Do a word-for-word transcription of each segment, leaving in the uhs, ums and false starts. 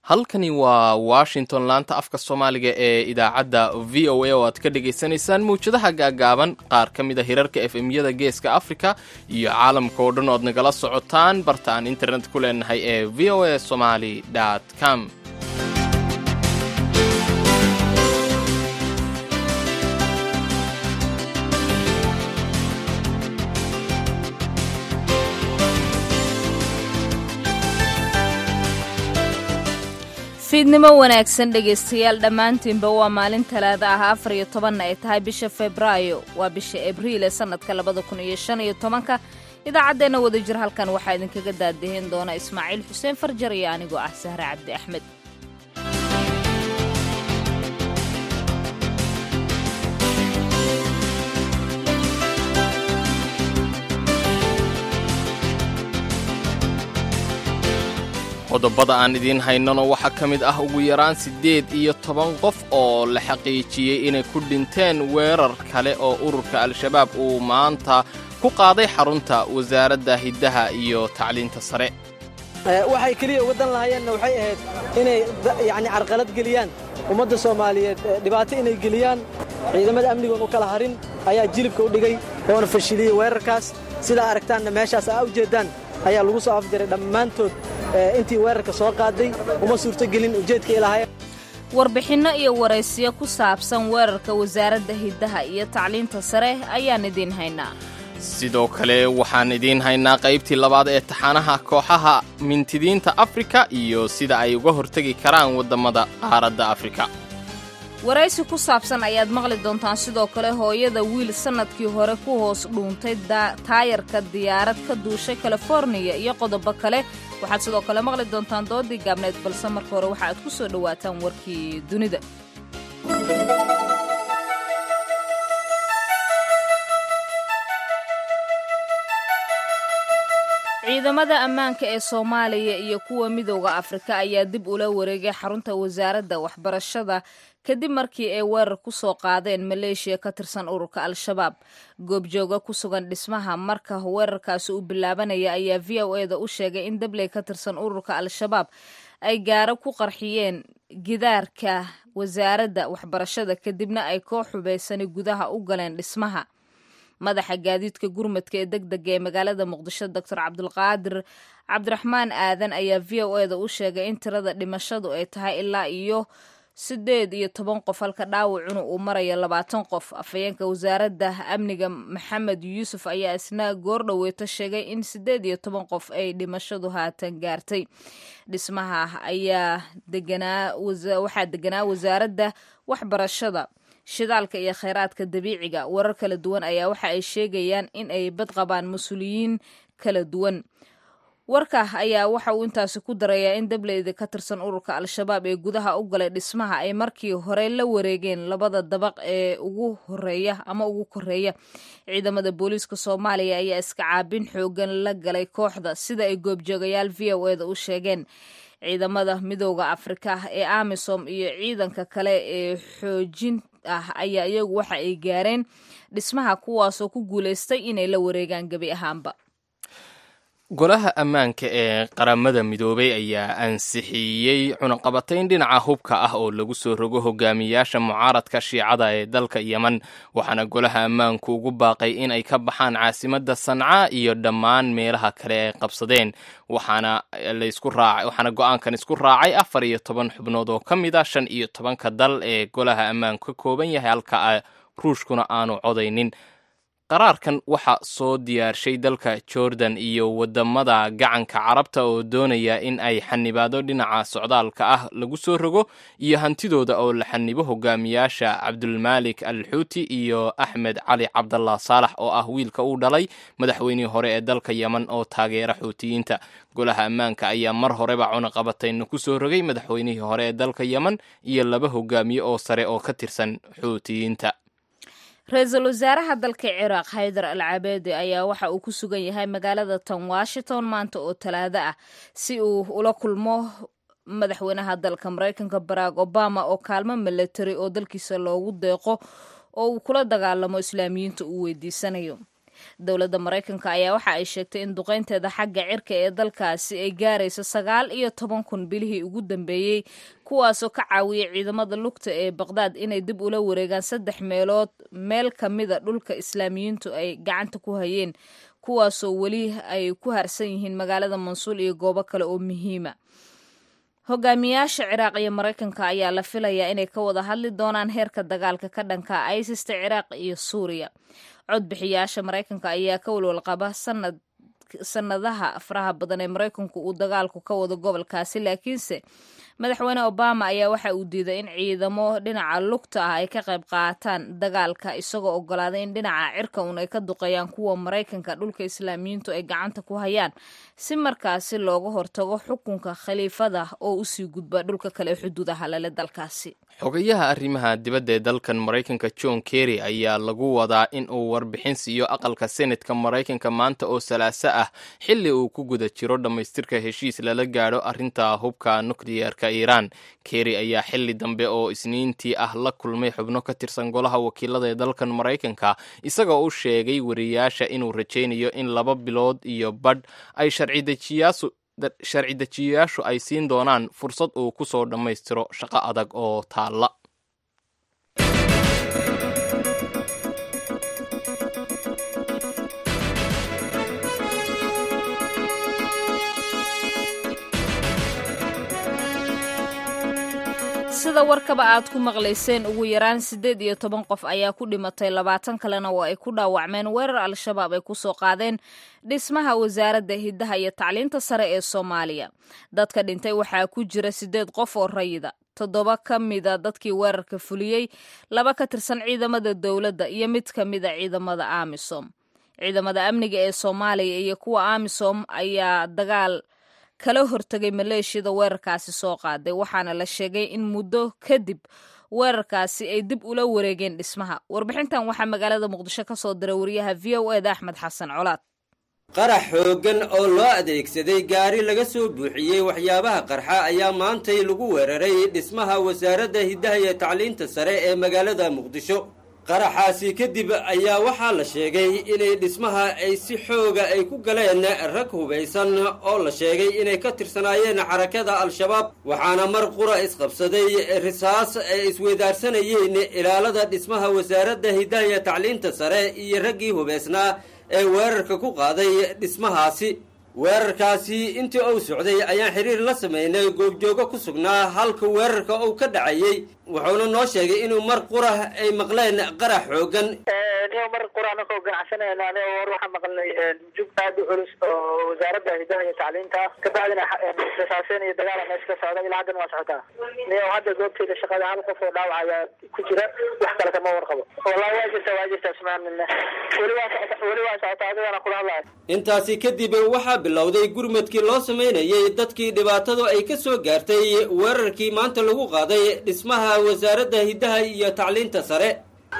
halkani waa Washington laanta afka Soomaaliga ee idaacadda V O A oo aad ka dhageysanaysaan mawjadaha gaagaaban qaar ka mid ah hirarka F M-yada Geeska Afrika iyo caalamka oo dhan oo aad nagala socotaan barta aan internet ku leenahay ee v o a somali dot com. fiidnimo wanaagsan dhageystayaal dhammaantiinba waa maalin talaada ah afar iyo toban ay tahay bisha Febraayo waa bisha Abriil ee sanadka labada kun iyo shan iyo tobanka idaacadeena wadajir halkan waxaa idinkaga daadeheen doona Ismaaciil Xuseen Farjar iyo anigoo ah Sahra Cabdi Axmed. qodobada aan idiin haynano waxaa ka mid ah ugu yaraan siddeed iyo toban qof oo la xaqiijiyey inay ku dhinteen weerar kale oo ururka Al-Shabaab uu maanta ku qaaday xarunta wasaaradda hiddaha iyo tacliinta sare. waxay kaliya wadan lahaayeenna waxay ahayd inay yacni carqalad geliyaan ummadda Soomaaliyeed dhibaato inay geliyaan ciidamada amniga oo kala harin ayaa jilibka u dhigay oo fashiliyay weerarkaas sida aragtaanna meeshaas ay u jeedaan ayaa lagu soo afdiray dhammaantood intii weerarka soo qaaday uma suurto gelin ujeedka ilaahay. warbixinno iyo waraysiyo ku saabsan weerarka wasaaradda hiddaha iyo tacliinta sare ayaan idiin haynaa. sidoo kale waxaan idiin haynaa qaybtii labaad ee taxanaha kooxaha mintidiinta Afrika iyo sida ay uga hortagi karaan wadamada qaaradda Afrika. waraysi ku saabsan ayaad maqli doontaan sidoo kale hooyada wiil sanadkii hore ku hoos dhuuntay taayarka diyaarad ka duushay California iyo qodobo kale. waxaad sidoo kale maqli doontaan doodii gaabneed balse marka hore waxa aad ku soo dhawaataan warkii dunida. ciidamada ammaanka ee Soomaaliya iyo kuwa midowga Afrika ayaa dib ula wareegay xarunta wasaaradda waxbarashada kadib markii ay weerar ku soo qaadeen Maleeshiya ka tirsan ururka Al-Shabaab. goobjooga ku sugan dhismaha marka weerarkaasi u bilaabanaya ayaa V O A da u sheegay in dabley ka tirsan ururka Al-Shabaab ay gaaro ku qarxiyeen gidaarka wasaaradda waxbarashada kadibna ay koox xubaysan gudaha u galeen dhismaha. madaxa gaadiidka gurmadka ee degdega ee magaalada Muqdisho Doctor Cabdulqaadir Cabdiraxmaan Aadan ayaa V O A da u sheegay in tirada dhimashadu ay tahay ilaa iyo siddeed iyo toban qof halka dhaawacuna uu marayo labaatan qof. afhayeenka wasaaradda amniga Maxamed Yuusuf ayaa isna goordhaweeto sheegay in siddeed iyo toban qof ay dhimashadu haatan gaartay. dhismaha ayaa deganaa waxaa deganaa wasaaradda waxbarashada shidaalka iyo kheyraadka dabiiciga. warar kala duwan ayaa waxa ay sheegayaan in ay bad qabaan mas'uuliyiin kala duwan. warka ayaa waxa uu intaasi ku darayaa in dableyda ka tirsan ururka Al-Shabaab ee gudaha u galay dhismaha ay markii hore la wareegeen labada dabaq ee ugu horeeya ama ugu koreeya. ciidamada booliiska Soomaaliya ayaa iska caabin xoogan la galay kooxda sida ay goobjoogayaal V O A da u sheegeen. ciidamada midowga Afrika ee AMISOM iyo ciidanka kale ee xoojin ah ayaa iyagu waxa ay gaareen dhismaha kuwaasoo ku guuleystay inay la wareegaan gabi ahaanba. golaha ammaanka ee qaramada midoobay ayaa ansixiyey cunaqabatayn dhinaca hubka ah oo lagu soo rogo hogaamiyaasha mucaaradka shiicada ee dalka Yemen. waxaana golaha ammaanku ugu baaqay in ay ka baxaan caasimadda Sanca iyo dhammaan meelaha kale ay qabsadeen. waxaana la isku raacay waxaana go'aankan isku raacay afar iyo toban xubnood oo ka mid ah shan iyo tobanka dal ee golaha ammaanku ka kooban yahay halka Ruushkuna aanu codaynin. qaraarkan waxaa soo diyaarshay dalka Jordan iyo wadamada gacanka carabta oo doonaya in ay xanibaado dhinaca socdaalka ah lagu soo rogo iyo hantidooda oo la xanibo hogaamiyaasha Cabdulmalik Al-Xuuti iyo Axmed Cali Cabdallah Saalax oo ah wiilka uu dhalay madaxweynihii hore ee dalka Yemen oo taageera Xuutiyiinta. golaha ammaanka ayaa mar horeba cunaqabatayn ku soo rogay madaxweynihii hore ee dalka Yemen iyo laba hogaamiye oo sare oo ka tirsan Xuutiyiinta. ra-iisul wasaaraha dalka Ciraaq Haydar Al-Cabeedi ayaa waxa uu ku sugan yahay magaalada tan Washington maanta oo talaado ah si uu ula kulmo madaxweynaha dalka Mareykanka Barack Obama oo kaalmo military oo dalkiisa loogu deeqo oo uu kula dagaalamo islaamiyiinta uu weydiisanayo. dowladda maraykanka ayaa waxa ay sheegtay in duqaynteeda xagga cirka ee dalkaasi ay gaarayso sagaal iyo toban kun bilihii ugu dambeeyey kuwaasoo ka caawiyay ciidamada lugta ee baqdaad inay dib ula wareegaan saddex meelood meel ka mida dhulka islaamiyiintu ay gacanta ku hayeen kuwaasoo weli ay ku harsan yihiin magaalada mansuul iyo goobo kale oo muhiima hogaamiyaasha ciraaq iyo maraykanka ayaa la filayaa inay ka wada hadli doonaan heerka dagaalka ka dhanka isista ciraaq iyo suuriya codbixiyaasha maraykanka ayaa ka walwal qaba sanad sanadaha faraha badan ee maraykanku uu dagaalku ka wado gobolkaasi laakiinse madaxweyne obama ayaa waxa uu diiday in ciidamo dhinaca lugta ah ay ka qayb qaataan dagaalka isagoo ogolaaday in dhinaca cirka un ay ka duqeeyaan kuwa maraykanka dhulka islaamiyiintu ay gacanta ku hayaan si markaasi looga hortago xukunka khaliifada oo usii gudba dhulka kale xuduudaha lale dalkaasi xogayaha arrimaha dibadda ee dalkan maraykanka john kerry ayaa lagu wadaa in uu warbixin siiyo aqalka senatka maraykanka maanta oo salaaso ah xilli uu ku guda jiro dhammaystirka heshiis lala gaadho arrinta hubka nukliyeerka iiraan kerry ayaa xilli dambe oo isniintii ah la kulmay xubno ka tirsan golaha wakiilada ee dalkan maraykanka isagoo u sheegay wariyaasha inuu rajaynayo in laba bilood iyo badh ay sharci-dejiyaashu sharci dejiyayaashu ay siin doonaan fursad uu ku soo dhammaystiro shaqo adag oo taalla sida warkaba aad ku maqlayseen ugu yaraan siddeed iyo toban qof ayaa ku dhimatay labaatan kalena oo ay ku dhaawacmeen weerar al-shabaab ay ku soo qaadeen dhismaha wasaaradda hiddaha iyo tacliinta sare ee soomaaliya dadka dhintay waxaa ku jira siddeed qof oo rayida toddoba ka mida dadkii weerarka fuliyey laba ka tirsan ciidamada dowladda iyo mid ka mida ciidamada amisom ciidamada amniga ee soomaaliya iyo kuwa amisom ayaa dagaal kala hortagay maleeshiyada weerarkaasi soo qaaday waxaana la sheegay in muddo kadib weerarkaasi ay dib ula wareegeen dhismaha warbixintan waxaa magaalada muqdisho ka soo diray wariyaha v o eda axmed xasan colaad qarax xooggan oo loo adeegsaday gaari laga soo buuxiyey waxyaabaha qarxa ayaa maantay lagu weeraray dhismaha wasaaradda hiddaha iyo tacliinta sare ee magaalada muqdisho qaraxaasi kadib ayaa waxaa la sheegay inay dhismaha ay si xooga ay ku galeen rag hubaysan oo la sheegay inay ka tirsanaayeen xarakada al-shabaab waxaana mar qura isqabsaday risaas ay isweydaarsanayeen ilaalada dhismaha wasaaradda hiddaha iyo tacliinta sare iyo raggii hubaysnaa ee weerarka ku qaaday dhismahaasi weerarkaasi intii uu socday ayaan xiriir la samaynay goobjoogo ku sugnaa halka weerarka uu ka dhacayey wuxuuna noo sheegay inuu mar qura ay maqleen qarax xoogan mar qura anakoo ganacsanayna aniga war waxaan maqalnay jug aad u culus oo wasaaradda hiddaha iyo tacliinta kabacdina rasaaseen iyo dagaala meesha ka socda ilaa haddana waa socotaa niyo hadda goobteyda shaqada hal qof oo dhaawac ayaa ku jira wax kale kama warqabo wallahi waa jirta waa jirta subxaanallah weli waa socota weli waa socota adigana kula hadlayo intaasi kadib waxaa bilowday gurmadkii loo samaynayey dadkii dhibaatadu ay ka soo gaartay weerarkii maanta lagu qaaday dhismaha wasaaradda hiddaha iyo tacliinta sare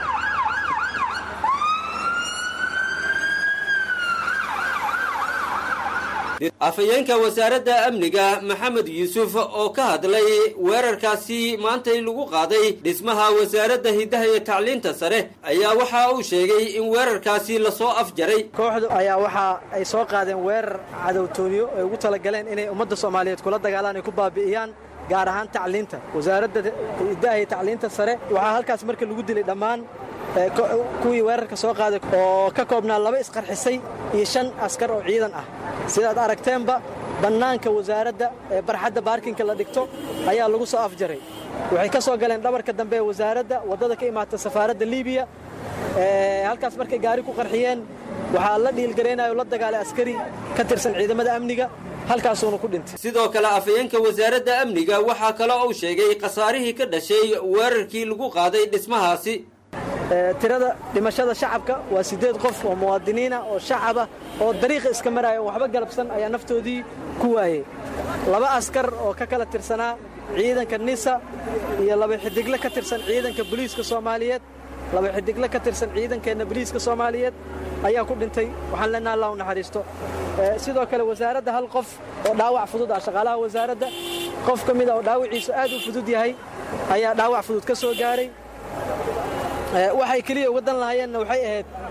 afhayeenka wasaaradda amniga maxamed yuusuf oo ka hadlay weerarkaasi maantay lagu qaaday dhismaha wasaaradda hiddaha iyo tacliinta sare ayaa waxa uu sheegay in weerarkaasi lasoo afjaray kooxdu ayaa waxa ay soo qaadeen weerar cadowtooniyo ay ugu talagaleen inay ummadda soomaaliyeed kula dagaalaan ay ku baabi'iyaan gaar ahaan tacliinta wasaaradda hiddaha iyo tacliinta sare waxaa halkaas marka lagu dilay dhammaan kuwii weerarka soo qaaday oo ka koobnaa laba isqarxisay iyo shan askar oo ciidan ah sidaad aragteenba bannaanka wasaaradda ee barxadda baarkinka la dhigto ayaa lagu soo afjaray waxay ka soo galeen dhabarka dambe ee wasaaradda waddada ka imaata safaaradda liibiya halkaas markay gaari ku qarxiyeen waxaa la dhiilgaraynayo la dagaalay askari ka tirsan ciidamada amniga halkaasuuna ku dhintay sidoo kale afhayeenka wasaaradda amniga waxaa kale uu sheegay khasaarihii ka dhashay weerarkii lagu qaaday dhismahaasi tirada dhimashada shacabka waa siddeed qof oo muwaadiniina oo shacaba oo dariiqa iska maraya oo waxba galabsan ayaa naftoodii ku waayey laba askar oo ka kala tirsanaa ciidanka nisa iyo laba xidigle ka tirsan ciidanka booliiska soomaaliyeed laba xidigle ka tirsan ciidankeenna booliiska soomaaliyeed ayaa ku dhintay waxaan leenaha allah u naxariisto sidoo kale wasaaradda hal qof oo dhaawac fudud ah shaqaalaha wasaaradda qof ka mid a oo dhaawiciisu aad u fudud yahay ayaa dhaawac fudud ka soo gaaray waxay keliya uga dan lahayeenna waxay ahayd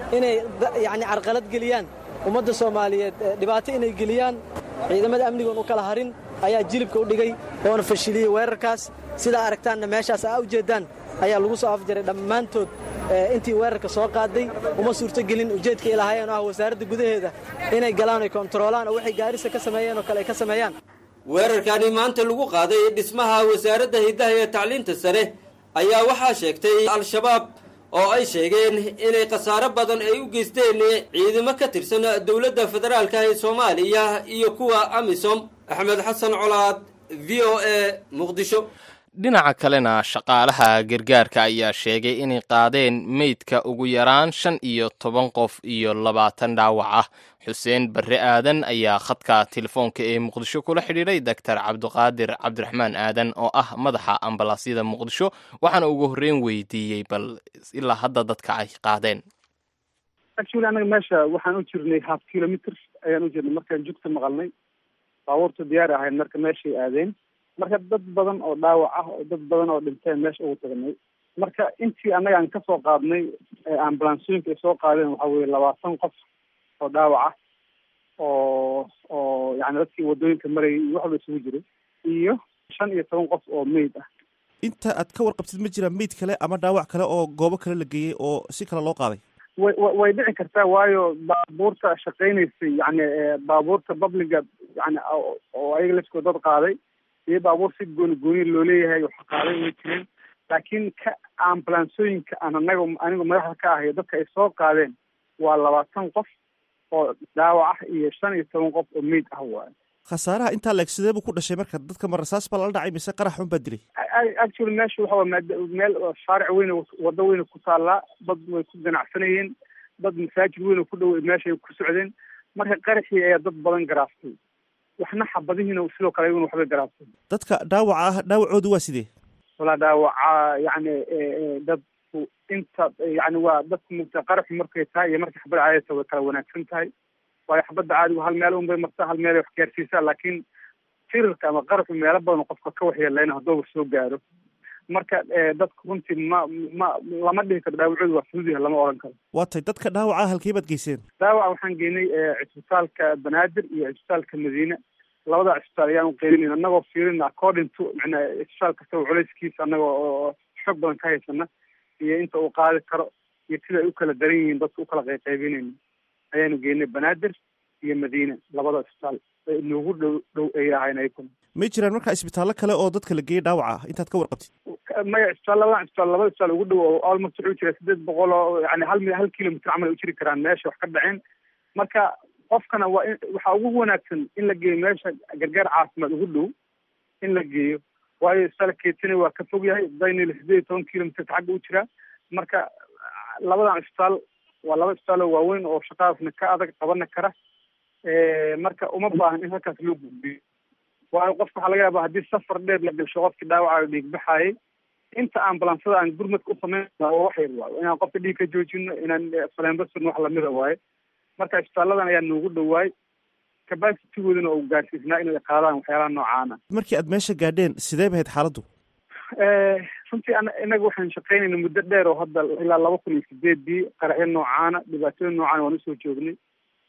inay yacni carqalad geliyaan ummadda soomaaliyeed dhibaato inay geliyaan ciidamada amnigoon u kala harin ayaa jilibka u dhigay oona fashiliyey weerarkaas sidaa aragtaanna meeshaas aa u jeeddaan ayaa lagu soo afjaray dhammaantood intii weerarka soo qaaday uma suurtogelin ujeedka ay lahaayeen oo ah wasaaradda gudaheeda inay galaan oy kontaroolaan oo waxay gaarisa ka sameeyeen oo kale ay ka sameeyaan weerarkani maanta lagu qaaday dhismaha wasaaradda hiddaha iyo tacliinta sare ayaa waxaa sheegtay al-shabaab oo ay sheegeen inay khasaaro badan ay u geysteen ciidamo ka tirsan dowladda federaalka ee soomaaliya iyo kuwa amisom axmed xasan colaad v o a muqdisho dhinaca kalena shaqaalaha gargaarka ayaa sheegay inay qaadeen meydka ugu yaraan shan iyo toban qof iyo labaatan dhaawac ah xuseen barre aadan ayaa khadka telefoonka ee muqdisho kula xidhiidhay doctor cabdiqaadir cabdiraxmaan aadan oo ah madaxa ambalaasyada muqdisho waxaana ugu horreyn weydiiyey bal ilaa hadda dadka ay qaadeen actually anaga meesha waxaan u jirnay half kilometer ayaan u jirnay markaan jugta maqalnay baabuurta diyaar ahayn marka meeshay aadeen marka dad badan oo dhaawac ah oo dad badan oo dhinteen meesha ugu tagnay marka intii annaga aan kasoo qaadnay ambalansooyinka ay soo qaadeen waxa weye labaatan qof oo dhaawac ah oo oo yani dadkii wadooyinka marayay iyo waxba isugu jiray iyo shan iyo toban qof oo meyd ah inta aad ka warqabtid ma jira meyd kale ama dhaawac kale oo goobo kale la geeyey oo si kale loo qaaday way way dhici kartaa waayo baabuurta shaqaynaysay yani baabuurta publiga yani oo ayaga laskoo dad qaaday iyo baabuur si gooni gooni loo leeyahay waxa qaaday way jireen laakiin ka ambalansooyinka aan anaga anigu madaxda ka ahayo dadka ay soo qaadeen waa labaatan qof oo dhaawac ah iyo shan iyo toban qof oo meyd ah waayo khasaaraha intaa la eg sidee buu ku dhashay marka dadka ma rasaas baa lala dhacay mise qarax un baa dilay actually meesha waxa waa meel shaaric weyn waddo weyn ku taallaa dad way ku ganacsanayeen dad masaajid weyn oo ku dhow meesha ay ku socdeen marka qaraxii ayaa dad badan garaaftay waxna xabadihiina sidoo kale ayaguna waxbay garaaftay dadka dhaawaca ah dhaawacoodu waa sidee walaa dhaawaca yani dadku inta yani waa dadku mugta qaraxu markay tahay iyo markay xabad caadata way kala wanaagsan tahay waayo xabadda caadigu hal meel un bay martaa hal meel ay wax gaarsiisaa laakiin firarka ama qaraxu meelo badan oo qofka ka waxyeeleyna haddooba soo gaaro marka dadku runtii ma ma lama dhihi karo dhaawacoodu waa fudud yahay lama oran karo waa tay dadka dhaawaca halkee baad geyseen dhaawaca waxaan geynay cisbitaalka banaadir iyo cisbitaalka madiine labada cisbitaal ayaan u qeybinayn annagoo fiirin according to macnaa cisbitaal kasta oo culayskiisa annaga oo xoog badan ka haysana iyo inta uu qaadi karo iyo sida ay u kala daran yihiin dadka u kala qayqaybinayna ayaanu geynay banaadir iyo madiine labada cisbitaal noogu dhow dhow ay ahayn ayakuna may jiraan markaa isbitaallo kale oo dadka la geeyey dhaawaca ah intaad ka warqabtid maya cisbitaal labada cisbitaal labada cisbitaal ugu dhow oo almost wuxuu jira sideed boqol oo yani hal hal kilomitr camal ay u jiri karaan meesha wax ka dhaceen marka qofkana waa in waxaa ugu wanaagsan in la geeyo meesha gargaar caafimaad ugu dhow in la geeyo waayo isbitaalka keetina waa ka fog yahay daynil sideed iyo toban kilomitr xagga u jira marka labadan cisbitaal waa laba cisbitaal oo waaweyn oo shaqadaasna ka adag qabana kara marka uma baahan in halkaas loo gudbiyo waayo qofka waxaa laga yaaba haddii safar dheer la gasho qofkii dhaawaca dhiig baxaayay inta ambalansada aan gurmadka u samayn waa wax yar waayo inaan qofka dhiig ka joojino inaan faleenbasirno wax lamida waayo marka isbitaaladan ayaa noogu dhowaay capacitigoodana oo gaarsiisnaa inay qaadaan waxyaalaha noocaana markii aad meesha gaadheen sidee bahayd xaaladdu runtii an inaga waxaan shaqaynayna muddo dheer oo hadda ilaa laba kun iyo sideedii qaraxyo noocaana dhibaatooyin noocaana waan usoo joognay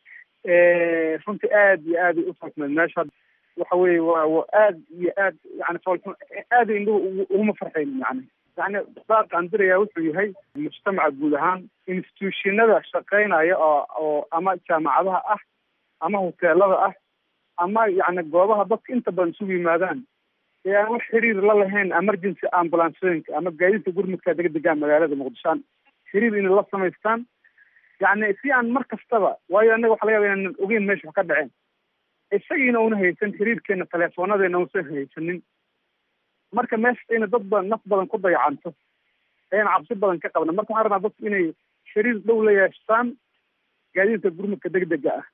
runtii aad iyo aad ay ufaasmeed meesha waxa weye waa aad iyo aad yani foolxun aad indhuhu uguma farxaynin yani yani baaqaan dirayaa wuxuu yahay mujtamaca guud ahaan institutionada shaqaynaya oo oo ama jaamacadaha ah ama hoteelada ah ama yani goobaha dadka inta badan isugu yimaadaan ee aan wax xiriir la lahayn emergency ambulancooyinka ama gaadiidka gurmudka degdega magaalada muqdisho aan xiriir inay la samaystaan yani si aan mar kastaba waayo annaga waxa laga yaba inaan ogeyn meesha wax ka dhaceen isagiina una haysan xiriirkeena teleefoonadeena usan haysanin marka meesha ina dad badan naf badan ku dayacanto ayaan cabsi badan ka qabna marka waxaan rabnaa dadku inay xiriir dhow la yeeshaan gaadiidka gurmudka degdega ah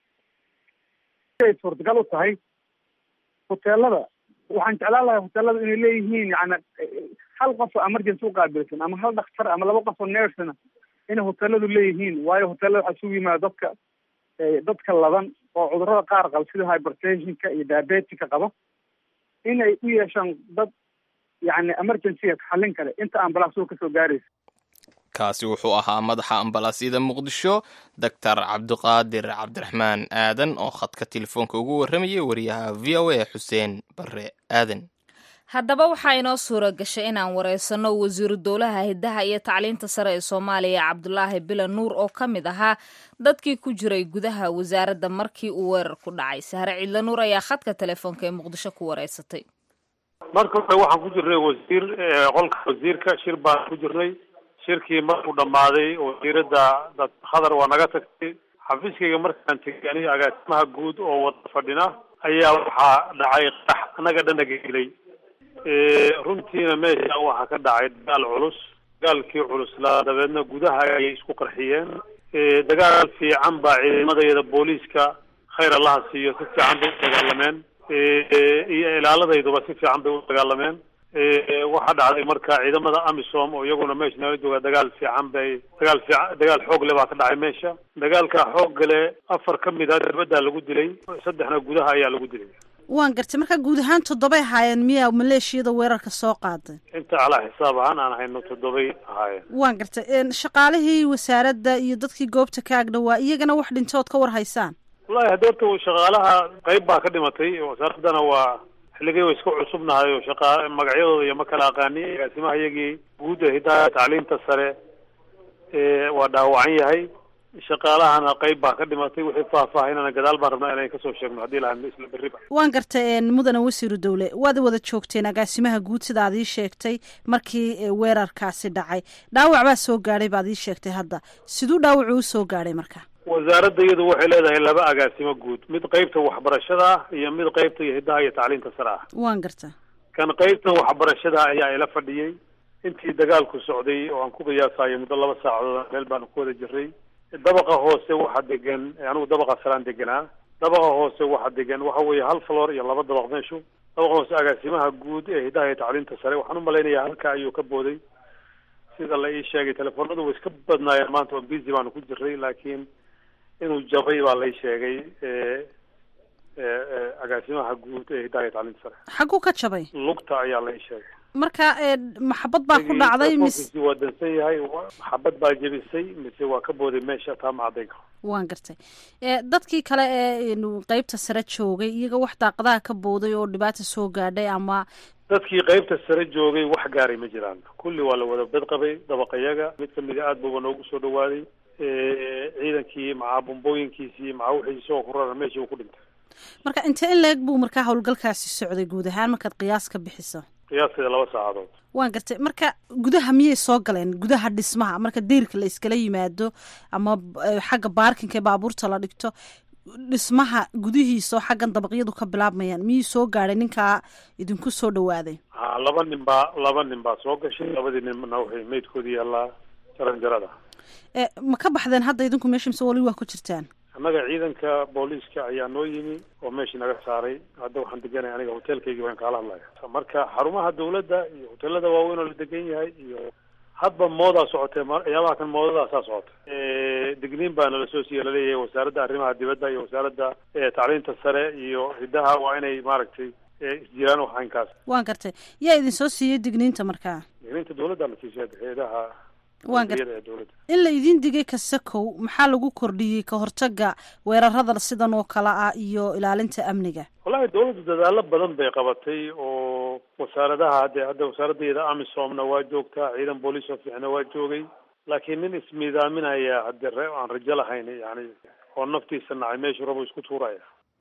si ay suurtagal u tahay hoteelada waxaan jeclaan lahay hoteelada inay leeyihiin yani hal qof oo emergency u qaabilsan ama hal dhakhtar ama laba qof oo nersana inay hoteeladu leeyihiin waayo hoteelada waxaa isugu yimaada dadka dadka laban oo cudurrada qaar qaba sida hypertensionka iyo diabetica qaba inay u yeeshaan dad yani emergencyga xallin kale inta ambalansada kasoo gaaraysa kaasi wuxuu ahaa madaxa ambalaasyada muqdisho doctor cabdiqaadir cabdiraxmaan aadan oo khadka telefoonka ugu warramayay wariyaha v o a xuseen bare aadan. haddaba waxaa inoo suura gashay inaan wareysanno wasiiru dowlaha hiddaha iyo tacliinta sare ee soomaaliya cabdulaahi bilan nuur oo ka mid ahaa dadkii ku jiray gudaha wasaaradda markii uu weerar ku dhacay. sahre ciidla nuur ayaa khadka telefoonka ee muqdisho ku wareysatay. marka hore waxaan ku jirnay wasiir qolka wasiirka shir baan ku jirnay. shirkii markuu dhammaaday wasiiradda dad khadar waa naga tagtay. xafiiskayga markaan tegay aniga agaasimaha guud oo wada fadhina ayaa waxaa dhacay qarax annaga dhanaga gelay. runtiina meesha waxaa ka dhacay dagaal culus. dagaalkii culuslaa dabeedna gudaha ayay isku qarxiyeen. dagaal fiican baa ciidamadayada booliiska khayr allaha siiyo si fiican bay u dagaalameen. iyo ilaaladayduba si fiican bay u dagaalameen. waxaa dhacday marka ciidamada amisom oo iyaguna meesha nala jooga dagaal fiican bay dagaal fiican dagaal xoog leh baa ka dhacay meesha. dagaalka xoog leh afar ka mid ah dibadda lagu dilay, saddexna gudaha ayaa lagu dilay. waan gartay marka guud ahaan toddobay ahaayeen miyaa maleeshiyada weerarka soo qaaday? inta calaa xisaab ahaan aan hayno toddobay ahaayeen. waan gartay shaqaalihii wasaaradda iyo dadkii goobta ka agdhawaa iyagana wax dhintood ka war haysaan? wallahi hadda horta shaqaalaha qayb baa ka dhimatay. wasaaraddana waa xilligay way iska cusubnahay oo shaqa magacyadooda iyo ma kala aqaani. agaasimaha iyagii guud ee hiddaha tacliinta sare waa dhaawacan yahay. shaqaalahana qayb baa ka dhimatay. wixii faahfaahinana gadaal baan rabnaa inaan kasoo sheegno haddii lahaan isla berriba. waan gartay mudane wasiiru dowle waad wada joogteen agaasimaha guud sida aad ii sheegtay markii weerarkaasi dhacay. dhaawac baa soo gaadhay baad ii sheegtay. hadda siduu dhaawacu u soo gaadhay marka? wasaaradda iyadu waxay leedahay laba agaasimo guud, mid qaybta waxbarashada ah iyo mid qaybta hiddaha iyo tacliinta sare ah. waan garta kan qaybta waxbarashada ayaa ila fadhiyey intii dagaalku socday oo aan ku qiyaasayo muddo laba saacadood meel baan ku wada jiray. dabaqa hoose waxa degan anigu dabaqa saraan deganaa. dabaqa hoose waxa degan waxa weeye hal floor iyo laba dabaq meeshu. dabaqa hoose agaasimaha guud ee hiddaha iyo tacliinta sare waxaan u malaynayaa halka ayuu ka booday sida la ii sheegay. telefoonadu way iska badnaayeen maanta oo busy baanu ku jiray, laakiin inuu jabay baa lay sheegay agaasimaha guud ee hiddaha iyo tacliinta sare. xaguu ka jabay? lugta ayaa lay sheegay. marka maxabad baa ku dhacday mise waa dansan yahay? maxabad baa jebisay mise waa ka booday meesha taa macadayga. waan gartay dadkii kale ee qaybta sare joogay iyaga wax daaqadaha ka booday oo dhibaata soo gaadhay ama? dadkii qaybta sare joogay wax gaaray ma jiraan. kulli waa la wada badqabay. dabaqayaga mid kamid a aad buuba noogu soo dhawaaday. ciidankii macaa bombooyinkiisii macaa wixiisi oo ku raran meeshii uu ku dhintay. marka intee in leeg buu markaa howlgalkaasi socday guud ahaan markaad qiyaas ka bixiso? qiyaaskeeda laba saacadood. waan gartay marka gudaha miyay soo galeen gudaha dhismaha marka deyrka la iskala yimaado ama xagga baarkinka ee baabuurta la dhigto dhismaha gudihiisa oo xaggan dabaqyadu ka bilaabmayaan miyuu soo gaadhay ninkaa idinku soo dhawaaday? ha laba nin baa laba nin baa soo gashay. labadii ninna waxay meydkoodii yaalaa jaranjarada. ma ka baxdeen hadda idinku meesha mise wali waa ku jirtaan? annaga ciidanka booliiska ayaa noo yimi oo meeshii naga saaray. hadda waxaan deganay aniga hotelkaygii waan kaala hadlaya. marka xarumaha dawladda iyo hotelada waaweyn oo la degan yahay iyo hadba moodaa socotee waxyaabaha kan moodadaasaa socotay. digniin baa nala soo siiya laleeyahay wasaaradda arrimaha dibadda iyo wasaaradda tacliinta sare iyo hiddaha waa inay maaragtay isjiraan waxaynkaas. waan gartay yaa idin soo siiyey digniinta markaa? digniinta dawladda la siisay hay-adaha waan gartay in la idin digay kasakow maxaa lagu kordhiyey ka hortaga weerarada sidan oo kale ah iyo ilaalinta amniga? wallahi dawladdu dadaalo badan bay qabatay oo wasaaradaha hadde hadda wasaaraddeeda amisomna waa joogtaa. ciidan booliis oo fiicna waa joogay. laakiin nin ismiidaaminaya hadde aan rajo lahayn yani oo naftiisa nacay meeshuu rabo isku tuuraya.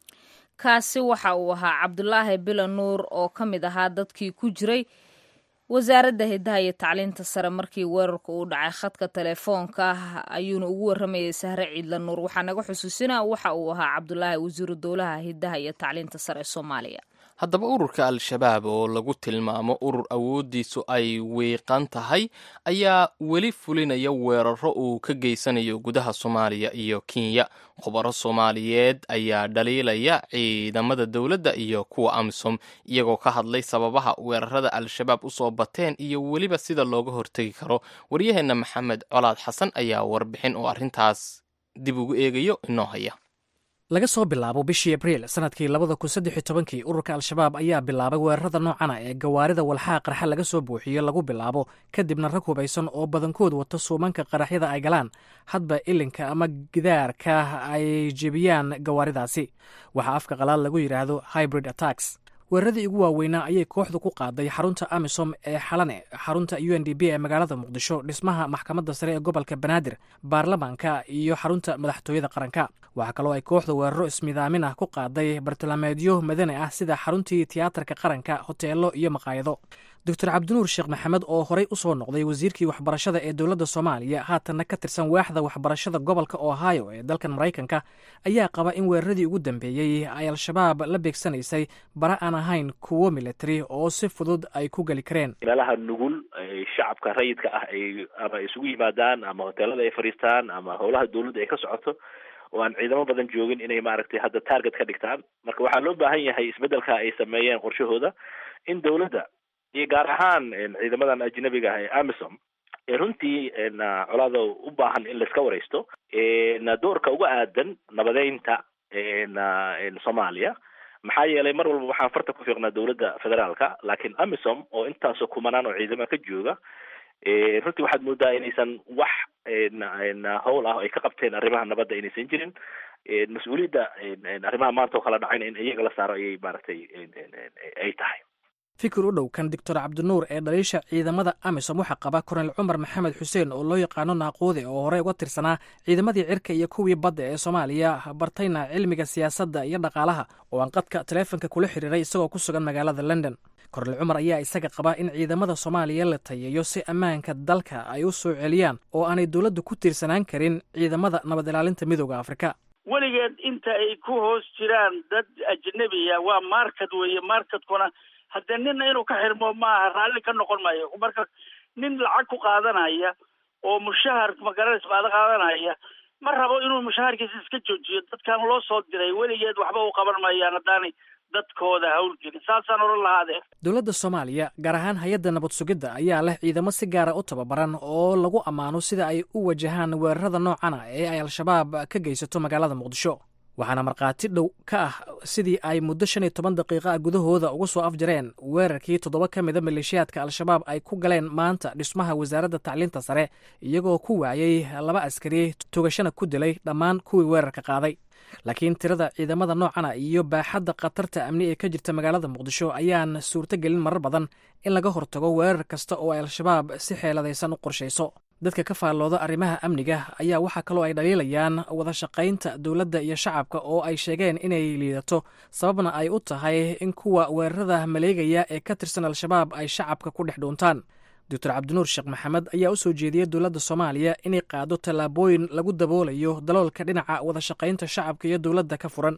kaasi waxa uu ahaa cabdulaahi bilan nuur oo ka mid ahaa dadkii ku jiray wasaaradda hiddaha iyo tacliinta sare markii weerarku uu dhacay. khadka telefoonka ayuuna ugu warramayay sahre ciidla nuur. waxaa naga xusuusinaa waxa uu ahaa cabdulaahi wasiiru dowlaha hiddaha iyo tacliinta sare ee soomaaliya. haddaba ururka al-shabaab oo lagu tilmaamo urur awooddiisu ay wiiqan tahay ayaa weli fulinaya weeraro uu ka geysanayo gudaha soomaaliya iyo kenya. khubaro soomaaliyeed ayaa dhaliilaya ciidamada dowladda iyo kuwa amisom iyagoo ka hadlay sababaha weerarada al-shabaab usoo bateen iyo weliba sida looga hortegi karo. waryaheenna maxamed colaad xasan ayaa warbixin oo arrintaas dib ugu eegayo inoo haya. laga soo bilaabo bishii abriil sanadkii labada kun saddex iyo tobankii ururka al-shabaab ayaa bilaabay weerarada noocana ee gawaarida walxaha qarxa laga soo buuxiyo lagu bilaabo kadibna rag hubaysan oo badankood wata suumanka qaraxyada ay galaan hadba ilinka ama gidaarka ay jebiyaan gawaaridaasi waxaa afka qalaad lagu yidhaahdo hybrid attacks weeraradii ugu waaweynaa ayay kooxdu ku qaaday xarunta amisom ee xalane xarunta u n d b ee magaalada muqdisho dhismaha maxkamadda sare ee gobolka banaadir baarlamaanka iyo xarunta madaxtooyada qaranka waxaa kaloo ay kooxdu weeraro ismidaamin ah ku qaaday bartilmaameedyo madani ah sida xaruntii tiyaatarka qaranka hoteelo iyo maqaayado doctor cabdinuur sheekh maxamed oo horey u soo noqday wasiirkii waxbarashada ee dowladda soomaaliya haatanna ka tirsan waaxda waxbarashada gobolka ohio ee dalkan maraykanka ayaa qaba in weeraradii ugu dambeeyey ay al-shabaab la beegsanaysay bara aan ahayn kuwo military oo si fudud ay ku geli kareen meelaha nugul shacabka rayidka ah ay ama isugu yimaadaan ama hoteelada ay fadhiistaan ama howlaha dowladda ay ka socoto oo aan ciidamo badan joogin inay maaragtay hadda target ka dhigtaan marka waxaa loo baahan yahay isbeddelka ay sameeyeen qorshahooda in dowladda iyo gaar ahaan ciidamadan ajnabiga ah ee amisom ee runtii colaada u baahan in laiska wareysto doorka uga aadan nabadeynta soomaaliya maxaa yeelay mar walba waxaan farta ku fiiqnaa dowladda federaalka laakiin amisom oo intaasoo kumanaan oo ciidama ka jooga runtii waxaad moodaa inaysan wax howl ah ay ka qabteen arrimaha nabadda inaysan jirin mas-uuliyadda arrimaha maanta oo kala dhacayna in iyaga la saaro ayay maaragtay ay tahay fikir u dhow kan doctor cabdinuur ee dhaliisha ciidamada amisom waxaa qaba korneyl cumar maxamed xuseen oo loo yaqaano naaquudi oo horey uga tirsanaa ciidamadii cirka iyo kuwii badda ee soomaaliya bartayna cilmiga siyaasadda iyo dhaqaalaha oo aan qadka taleefonka kula xiriiray isagoo ku sugan magaalada london korneyl cumar ayaa isaga qaba in ciidamada soomaaliya la tayeeyo si ammaanka dalka ay u soo celiyaan oo aanay dowladdu ku tiirsanaan karin ciidamada nabad ilaalinta midooda afrika weligeed inta ay ku hoos jiraan dad ajnabiya waa markad weeye markadkuna haddee nina inuu ka xirmo maaha raalli ka noqon maayo marka nin lacag ku qaadanaya oo mushahar magaranaysa qaada qaadanaya ma rabo inuu mushaharkiisa iska joojiyo dadkan loo soo diray weligeed waxba u qaban maayaan haddaanay dadkooda hawlgelin saasaan oran lahaadee dowladda soomaaliya gaar ahaan hay-adda nabad sugidda ayaa leh ciidamo si gaara u tababaran oo lagu ammaano sida ay u wajahaan weerarada noocana ee ay al-shabaab ka geysato magaalada muqdisho waxaana markhaati dhow ka ah sidii ay muddo shan iyo toban daqiiqa gudahooda uga soo afjareen weerarkii toddoba ka mida maleeshiyaadka al-shabaab ay ku galeen maanta dhismaha wasaaradda tacliinta sare iyagoo ku waayey laba askari togashana ku dilay dhammaan kuwii weerarka qaaday laakiin tirada ciidamada noocana iyo baaxadda khatarta amni ee ka jirta magaalada muqdisho ayaan suurtogelin marar badan in laga hortago weerar kasta oo ay al-shabaab si xeeladaysan u qorshayso dadka ka faallooda arrimaha amniga ayaa waxaa kaloo ay dhaliilayaan wada shaqaynta dowladda iyo shacabka oo ay sheegeen inay liidato sababna ay u tahay in kuwa weerarada maleegaya ee ka tirsan al-shabaab ay shacabka ku dhex dhuuntaan doctor cabdinuur sheekh maxamed ayaa u soo jeediyey dowladda soomaaliya inay qaado tallaabooyin lagu daboolayo daloolka dhinaca wada shaqaynta shacabka iyo dowladda ka furan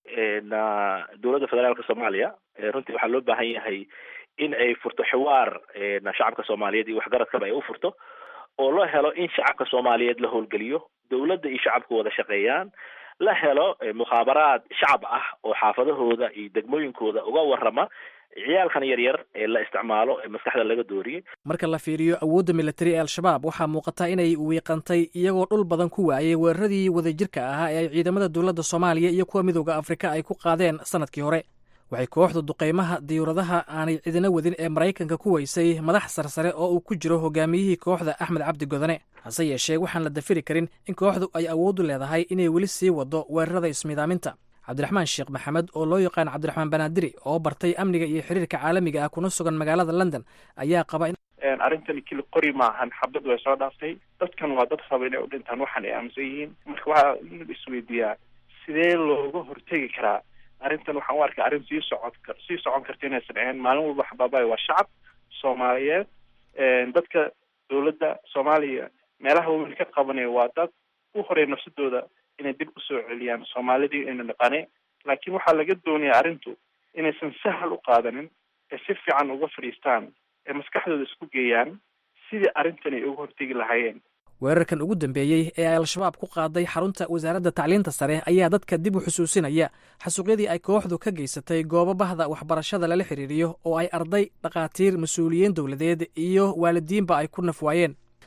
dowladda federaalka soomaaliya runtii waxaa loo baahan yahay in ay furto xiwaar shacabka soomaaliyeed iyo waxgaradkaba ay u furto oo loo helo in shacabka soomaaliyeed la howlgeliyo dowladda iyo shacabku wada shaqeeyaan la helo mukhaabaraad shacab ah oo xaafadahooda iyo degmooyinkooda uga warrama ciyaalkan yaryar ee la isticmaalo ee maskaxda laga dooriyey marka la fiiriyo awoodda militari ee al-shabaab waxaa muuqata inay wiiqantay iyagoo dhul badan ku waayey weeraradii wadajirka ahaa ee ay ciidamada dowladda soomaaliya iyo kuwa midooda afrika ay ku qaadeen sanadkii hore waxay kooxdu duqaymaha diyuuradaha aanay cidina wadin ee maraykanka ku weysay madax sarsare oo uu ku jiro hogaamiyihii kooxda axmed cabdi godane hase yeeshee waxaan la dafiri karin in kooxdu ay awooddu leedahay inay weli sii wado weerarada ismiidaaminta cabdiraxmaan sheekh maxamed oo loo yaqaan cabdiraxmaan banaadiri oo bartay amniga iyo xiriirka caalamiga ah kuna sugan magaalada london ayaa qaba in arrintani kili qori maahan xabad way soo dhaaftay dadkan waa dad raba inay u dhintaan waxaan ay aaminsan yihiin marka waxaa in isweydiiyaa sidee looga hortegi karaa arrintan waxaan u arkay arrin sii socod sii socon karta inaysan ahayn maalin walba xabaabay waa shacab soomaaliyeed dadka dowladda soomaaliya meelaha waweyn ka qabanaya waa dad u horay nafsadooda inay dib usoo celiyaan soomaalidii aynu dhaqane laakiin waxaa laga doonayaa arrintu inaysan sahal u qaadanin ee si fiican uga fadhiistaan ee maskaxdooda isku geeyaan sidii arrintan ay uga hortegi lahaayeen weerarkan ugu dambeeyey ee ay al-shabaab ku qaaday xarunta wasaaradda tacliinta sare ayaa dadka dib u xusuusinaya xasuuqyadii ay kooxdu ka geysatay goobo bahda waxbarashada lala xiriiriyo oo ay arday dhakhaatiir mas-uuliyiin dowladeed iyo waalidiinba ay ku nafwaayeen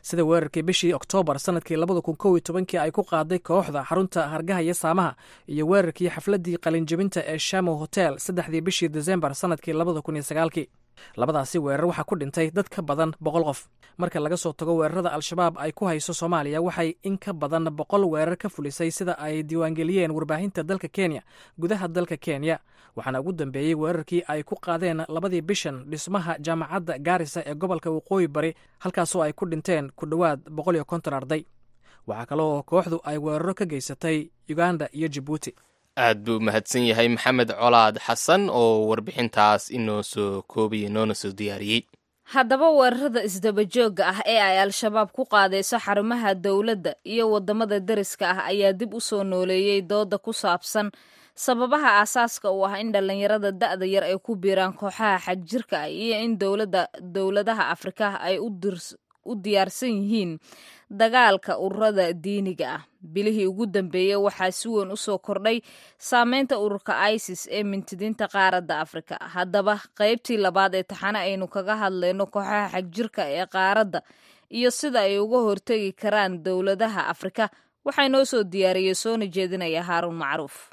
sida weerarkii bishii oktoobar sanadkii labada kun kow iyo tobankii ay ku qaaday kooxda xarunta hargaha iyo saamaha iyo weerarkii xafladii qalinjabinta ee Shamo Hotel saddexdii bishii December sanadkii labada kun iyo sagaalkii. labadaasi weerar waxaa ku dhintay dad ka badan boqol qof. marka laga soo tago weerarada al-shabaab ay ku hayso Soomaaliya, waxay in ka badan boqol weerar ka fulisay sida ay diiwaangeliyeen warbaahinta dalka Kenya gudaha dalka Kenya, waxaana ugu dambeeyey weerarkii ay ku qaadeen labadii bishan dhismaha jaamacadda Garissa ee gobolka Waqooyi Bari, halkaasoo ay ku dhinteen ku dhowaad boqol iyo konton arday. waxaa kaloo kooxdu ay weeraro ka geysatay Uganda iyo Djibouti. aad buu mahadsan yahay maxamed colaad xasan oo warbixintaas inoo soo koobiyey noona soo diyaariyey. haddaba weerarada isdabajooga ah ee ay al-shabaab ku qaadayso xarumaha dowladda iyo waddamada deriska ah ayaa dib u soo nooleeyey dooda ku saabsan sababaha aasaaska u ah in dhallinyarada da'da yar ay ku biiraan kooxaha xagjirka ah iyo in dowladda dowladaha afrika ay u dirs u diyaarsan yihiin dagaalka ururada diiniga ah. bilihii ugu dambeeyey waxaa si weyn u soo kordhay saameynta ururka isis ee mintidiinta qaaradda afrika. haddaba qaybtii labaad ee taxane aynu kaga hadlayno kooxaha xagjirka ee qaaradda iyo sida ay uga hortegi karaan dowladaha afrika waxaa noo soo diyaariyey soona jeedinaya haaruun macruuf.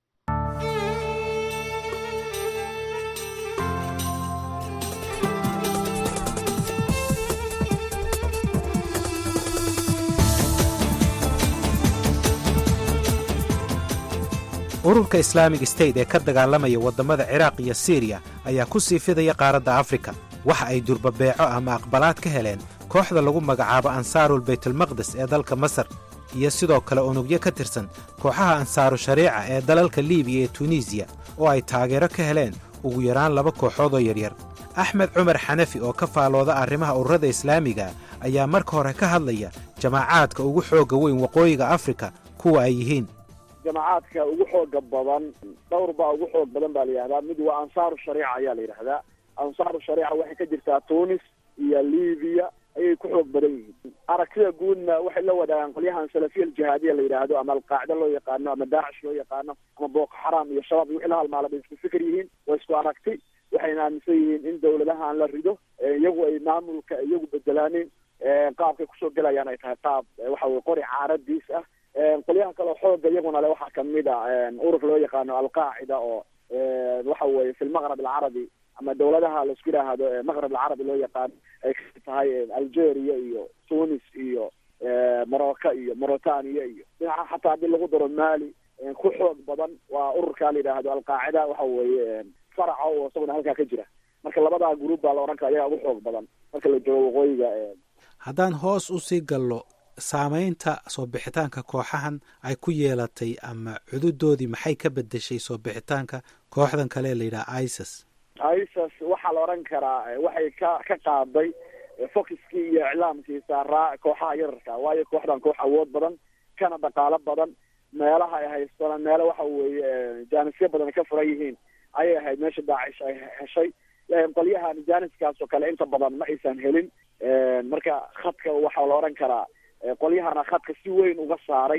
ururka Islamic State ee ka dagaalamaya waddamada Ciraaq iyo Syria ayaa ku sii fidaya qaaradda Afrika. waxa ay durbabeeco ama aqbalaad ka heleen kooxda lagu magacaabo Ansaarul Baytulmaqdis ee dalka Masar iyo sidoo kale unugyo ka tirsan kooxaha Ansaaru Shariica ee dalalka Liibiya iyo Tunisiya oo ay taageero ka heleen ugu yaraan laba kooxood oo yaryar. Axmed Cumar Xanafi oo ka faalooda arrimaha ururada Islaamiga ayaa marka hore ka hadlaya jamaacaadka ugu xooga weyn waqooyiga Afrika kuwa ay yihiin. jamaacadka ugu xooga badan dhowr baa ugu xoog badan baa la yidhahdaa. mid waa ansaaru shariica ayaa la yidhahdaa. ansaaru shariica waxay ka jirtaa tunis iyo libiya ayay ku xoog badan yihiin. aragtida guudna waxay la wadaagaan qolyahan salafiya aljihaadiya la yidhaahdo ama alqaacida loo yaqaano ama daacish loo yaqaano ama boko xaram iyo shabaab iyo wixii la halmaala bay isku fikir yihiin, waa isku aragti. waxayna aaminsan yihiin in dawladahan la rido iyagu ay maamulka iyagu bedelaaneen qaabkay kusoo gelayaan ay tahay qaab waxa weye qori caaradiis ah. qolyaha kaleo xooga iyaguna le waxaa kamid a urur loo yaqaano alqaacida oo waxa weye fi lmaqrab alcarabi ama dawladaha laisku yidhaahdo maqrab alcarabi loo yaqaano ay ka tahay algeria iyo tunis iyo morocco iyo mauritania iyo dhinaca xataa haddii lagu daro mali ku xoog badan waa ururkaa la yidhaahdo alqaacida waxa weye faraca oo isaguna halkaa ka jira. marka labadaa gruub baa la odhan kara ayagaa ugu xoog badan marka la joogo waqooyiga. haddaan hoos usii gallo saamaynta soo bixitaanka kooxahan ay ku yeelatay ama cududoodii maxay ka bedeshay soo bixitaanka kooxdan kale la yidhaha isis. isis waxaa la odhan karaa waxay ka ka qaaday focuskii iyo iclaamkii saaraa kooxaha yararka, waayo kooxdan koox awood badan kana dhaqaalo badan meelaha ay haystana meelo waxa weeye jaanisyo badan ka furan yihiin ayay ahayd meesha daacish ay heshay. qolyahan jaaniskaas oo kale inta badan ma aysan helin. marka khadka waxaa la odhan karaa qolyahana khadka si weyn uga saaray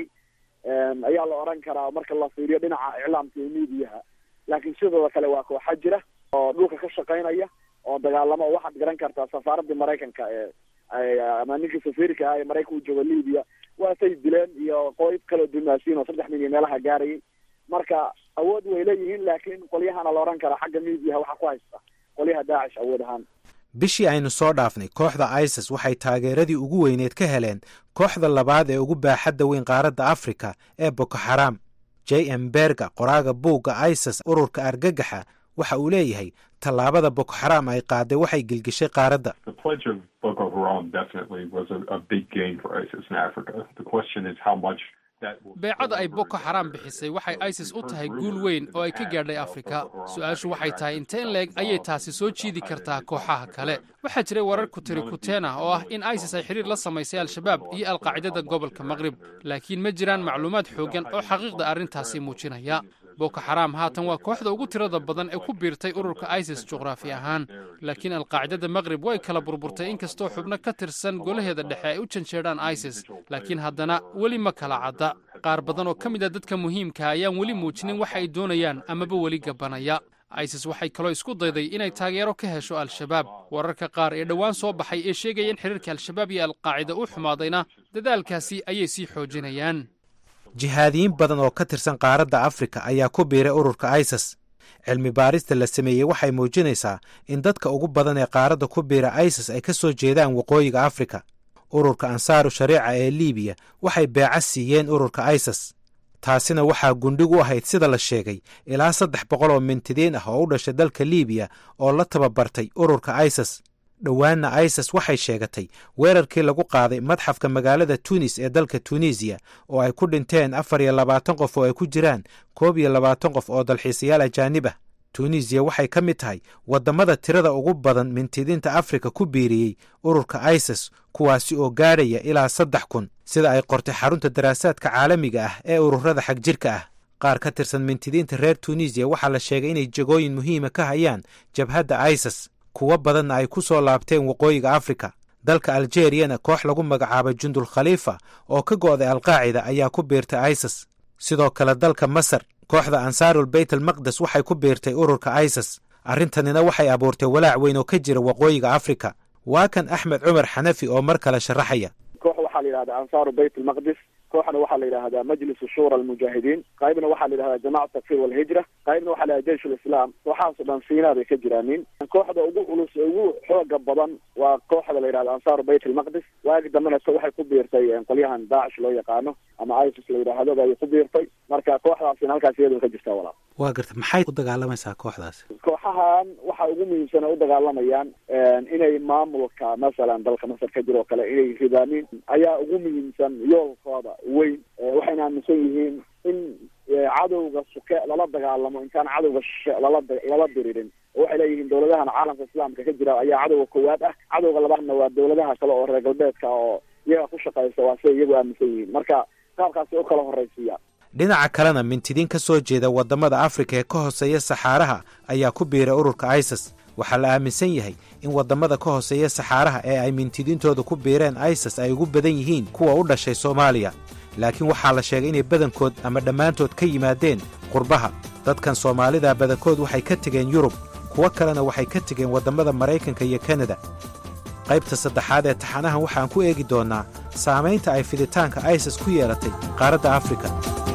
ayaa la odhan karaa marka la fiiriyo dhinaca iclaamka iyo miidiyaha. laakiin sidooda kale waa kooxa jira oo dhulka ka shaqaynaya oo dagaalamo oo waxaad garan kartaa safaaradii maraykanka ee ama ninkii safiirka ah ee maraykanka u jooga libiya waatay dileen iyo qoyb kaloo dumaasiin oo saddex nin iyo meelaha gaarayay. marka awood way leeyihiin, laakiin qolyahana la odhan karaa xagga miidiyaha waxaa ku haysta qolyaha daacish awood ahaan. bishii aynu soo dhaafnay kooxda isis waxay taageeradii ugu weyneed ka heleen kooxda labaad ee ugu baaxadda weyn qaaradda afrika ee boko xaram. j m berga qoraaga buugga isis ururka argagaxa waxa uu leeyahay tallaabada boko xaram ay qaaday waxay gelgishay qaaradda. beecada ay boko xaram bixisay waxay isis u tahay guul weyn oo ay ka gaadhay afrika. su-aashu waxay tahay inteen leeg ayay taasi soo jiidi kartaa kooxaha kale. waxaa jiray warar kutiri kuteen ah oo ah in isis ay xiriir la samaysay al-shabaab iyo alqaacidada gobolka maqrib, laakiin ma jiraan macluumaad xooggan oo xaqiiqda arrintaasi muujinaya. boko xaram haatan waa kooxda ugu tirada badan ee ku biirtay ururka isis juqraafi ahaan, laakiin alqaacidada maqrib way kala burburtay inkastoo xubno ka tirsan golaheeda dhexe ay u janjeedhaan isis, laakiin haddana weli ma kala cadda. qaar badan oo ka mid a dadka muhiimka ayaan weli muujinin waxa ay doonayaan amaba weli gabanaya. isis waxay kaloo isku dayday inay taageero ka hesho al-shabaab wararka qaar ee dhowaan soo baxay ee sheegaya in xiriirka al-shabaab iyo alqaacida u xumaadayna dadaalkaasi ayay sii xoojinayaan. jihaadiyiin badan oo ka tirsan qaaradda afrika ayaa ku biiray ururka isis. cilmi baarista la sameeyey waxay muujinaysaa in dadka ugu badan ee qaaradda ku biira isis ay ka soo jeedaan waqooyiga afrika. ururka ansaaru shariica ee liibiya waxay beeca siiyeen ururka isis. taasina waxaa gundhig u ahayd sida la sheegay ilaa saddex boqol oo mintidiin ah oo u dhashay dalka liibiya oo la tababartay ururka isis. dhowaanna isis waxay sheegatay weerarkii lagu qaaday madxafka magaalada tunis ee dalka tunisiya oo ay ku dhinteen afar iyo labaatan qof oo ay ku jiraan koob iyo labaatan qof oo dalxiisayaal ajaanib ah. tunisiya waxay ka mid tahay waddamada tirada ugu badan mintidiinta afrika ku biiriyey ururka isis, kuwaasi oo gaadhaya ilaa saddex kun sida ay qortay xarunta daraasaadka caalamiga ah ee ururada xagjirka ah. qaar ka tirsan mintidiinta reer tunisiya waxaa la sheegay inay jegooyin muhiima ka hayaan jabhadda isis, kuwo badanna ay ku soo laabteen waqooyiga afrika. dalka aljeriyana koox lagu magacaabay jundul khaliifa oo ka go'day alqaacida ayaa ku biirtay isis. sidoo kale dalka masar kooxda ansaarul beyt almaqdes waxay ku biirtay ururka isis. arrintanina waxay abuurtay walaac weyn oo ka jira waqooyiga afrika. waa kan axmed cumar xanafi oo mar kale sharaxaya. koox waxaa la yidhahdaa ansaaru beyt almaqdis, kooxna waxaa la yidhahdaa majlisu shura almujaahidiin, qaybna waxaa la yidhahdaa jamacat takfir walhijra, qaybna waxaa la yidhahdaa jeysh ulislaam. kooxahaas o dhan siinaa bay ka jiraanin. kooxda ugu culus ugu xooga badan waa kooxda la yidhahda ansaaru beyt almaqdis. waagi dambena waxay ku biirtay qolyahan daacish loo yaqaano ama isis la yidhaahdo bay ku biirtay. marka kooxdaasina halkaas iyadoo ka jirtaa walaal. waa garta maxay u dagaalamaysaa kooxdaasi? kooxahan waxa ugu muhiimsan ay u dagaalamayaan inay maamulka masalan dalka masar ka jiro oo kale inay ridaanin ayaa ugu muhiimsan yoolkooda weyn. waxayna aaminsan yihiin in cadowga suke lala dagaalamo intaan cadowga shishe lala lala diririn. waxay leeyihiin dowladahan caalamka islaamka ka jira ayaa cadowga koowaad ah, cadowga labaadna waa dowladaha kale oo reer galbeedka oo iyaga ku shaqaysa, waa siday iyagu aaminsan yihiin. marka qaabkaasi u kala horraysiiya. dhinaca kalena mintidiin ka soo jeeda waddamada afrika ee ka hooseeya saxaaraha ayaa ku biiray ururka isis. waxaa la aaminsan yahay in waddamada ka hooseeya saxaaraha ee ay mintidiintooda ku biireen isis ay ugu badan yihiin kuwa u dhashay soomaaliya, laakiin waxaa la sheegay inay badankood ama dhammaantood ka yimaadeen qurbaha. dadkan soomaalida badankood waxay ka tegeen yurub, kuwo kalena waxay ka tegeen waddamada maraykanka iyo kanada. qaybta saddexaad ee taxanahan waxaan ku eegi doonnaa saamaynta ay fiditaanka isis ku yeelatay qaaradda afrika.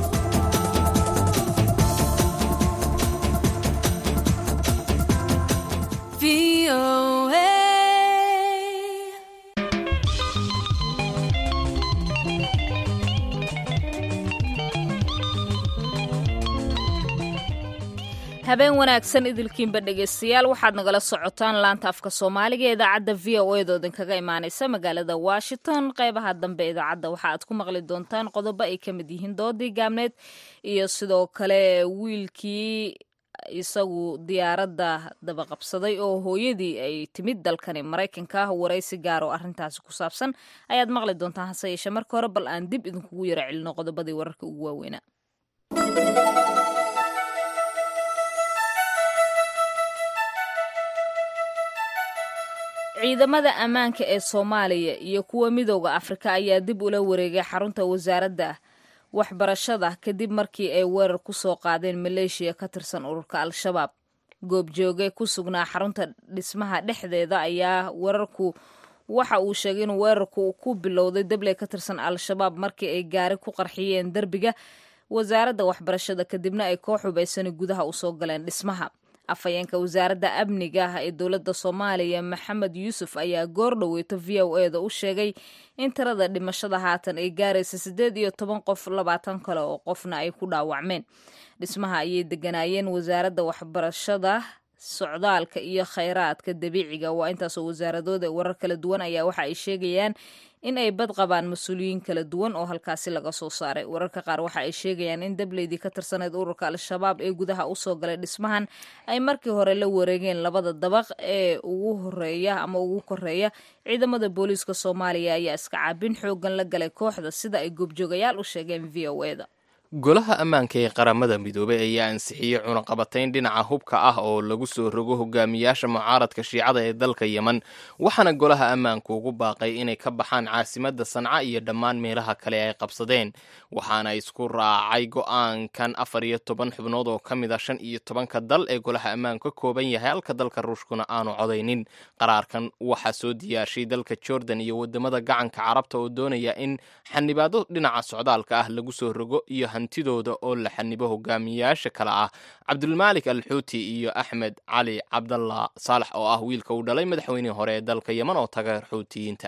habeen wanaagsan idilkiinba dhegaystayaal, waxaad nagala socotaan laanta afka soomaaliga ee idaacadda v o a doodin kaga imaanaysa magaalada washington. qeybaha dambe idaacadda waxa aad ku maqli doontaan qodobo ay ka mid yihiin doodii gaabneed iyo sidoo kale wiilkii isagu diyaaradda dabaqabsaday oo hooyadii ay timid dalkani maraykanka. waraysi gaar oo arrintaasi ku saabsan ayaad maqli doontaan. hase yeeshee marka hore bal aan dib idinkugu yaro celino qodobadii wararka ugu waaweynaa. ciidamada ammaanka ee soomaaliya iyo kuwa midooda afrika ayaa dib ula wareegay xarunta wasaaradda waxbarashada kadib markii ay weerar ku soo qaadeen maleeshiya ka tirsan ururka al-shabaab. goobjooge ku sugnaa xarunta dhismaha dhexdeeda ayaa weerarku waxa uu sheegay in weerarku ku bilowday dabley ka tirsan al-shabaab markii ay gaari ku qarxiyeen derbiga wasaaradda waxbarashada, kadibna ay koox hubaysani gudaha usoo galeen dhismaha. afhayeenka wasaaradda amniga ah ee dowladda soomaaliya maxamed yuusuf ayaa goor dhoweyto v o eda u sheegay in tirada dhimashada haatan ay gaaraysa siddeed iyo toban qof, labaatan kale oo qofna ay ku dhaawacmeen. dhismaha ayay deganaayeen wasaaradda waxbarashada, socdaalka iyo khayraadka dabiiciga. waa intaasoo wasaaradooda warar kala duwan ayaa waxa ay sheegayaan in ay bad qabaan mas-uuliyiin kala duwan oo halkaasi laga soo saaray. wararka qaar waxa ay sheegayaan in dableydii ka tirsaneyd ururka al-shabaab ee gudaha usoo galay dhismahan ay markii hore la wareegeen labada dabaq ee ugu horeeya ama ugu koreeya. ciidamada booliiska soomaaliya ayaa iska caabin xoogan la galay kooxda, sida ay goobjoogayaal u sheegeen v o eda. golaha ammaanka ee qaramada midoobey ayaa ansixiyey cunaqabatayn dhinaca hubka ah oo lagu soo rogo hogaamiyaasha mucaaradka shiicada ee dalka yemen waxaana golaha ammaanku ugu baaqay inay ka baxaan caasimadda sanca iyo dhammaan meelaha kale ay qabsadeen waxaana isku raacay go-aankan afar iyo toban xubnood oo ka mid a shan iyo tobanka dal ee golaha ammaanku ka kooban yahay halka dalka ruushkuna aanu codaynin qaraarkan waxaa soo diyaarshay dalka jordan iyo wadamada gacanka carabta oo doonaya in xanibaado dhinaca socdaalka ah lagu soo rogo iyo hantidooda oo la xanibo hogaamiyayaasha kale ah cabdulmaalik alxuuti iyo axmed cali cabdallah saalax oo ah wiilka uu dhalay madaxweynihii hore ee dalka yemen oo taga xuutiyiinta.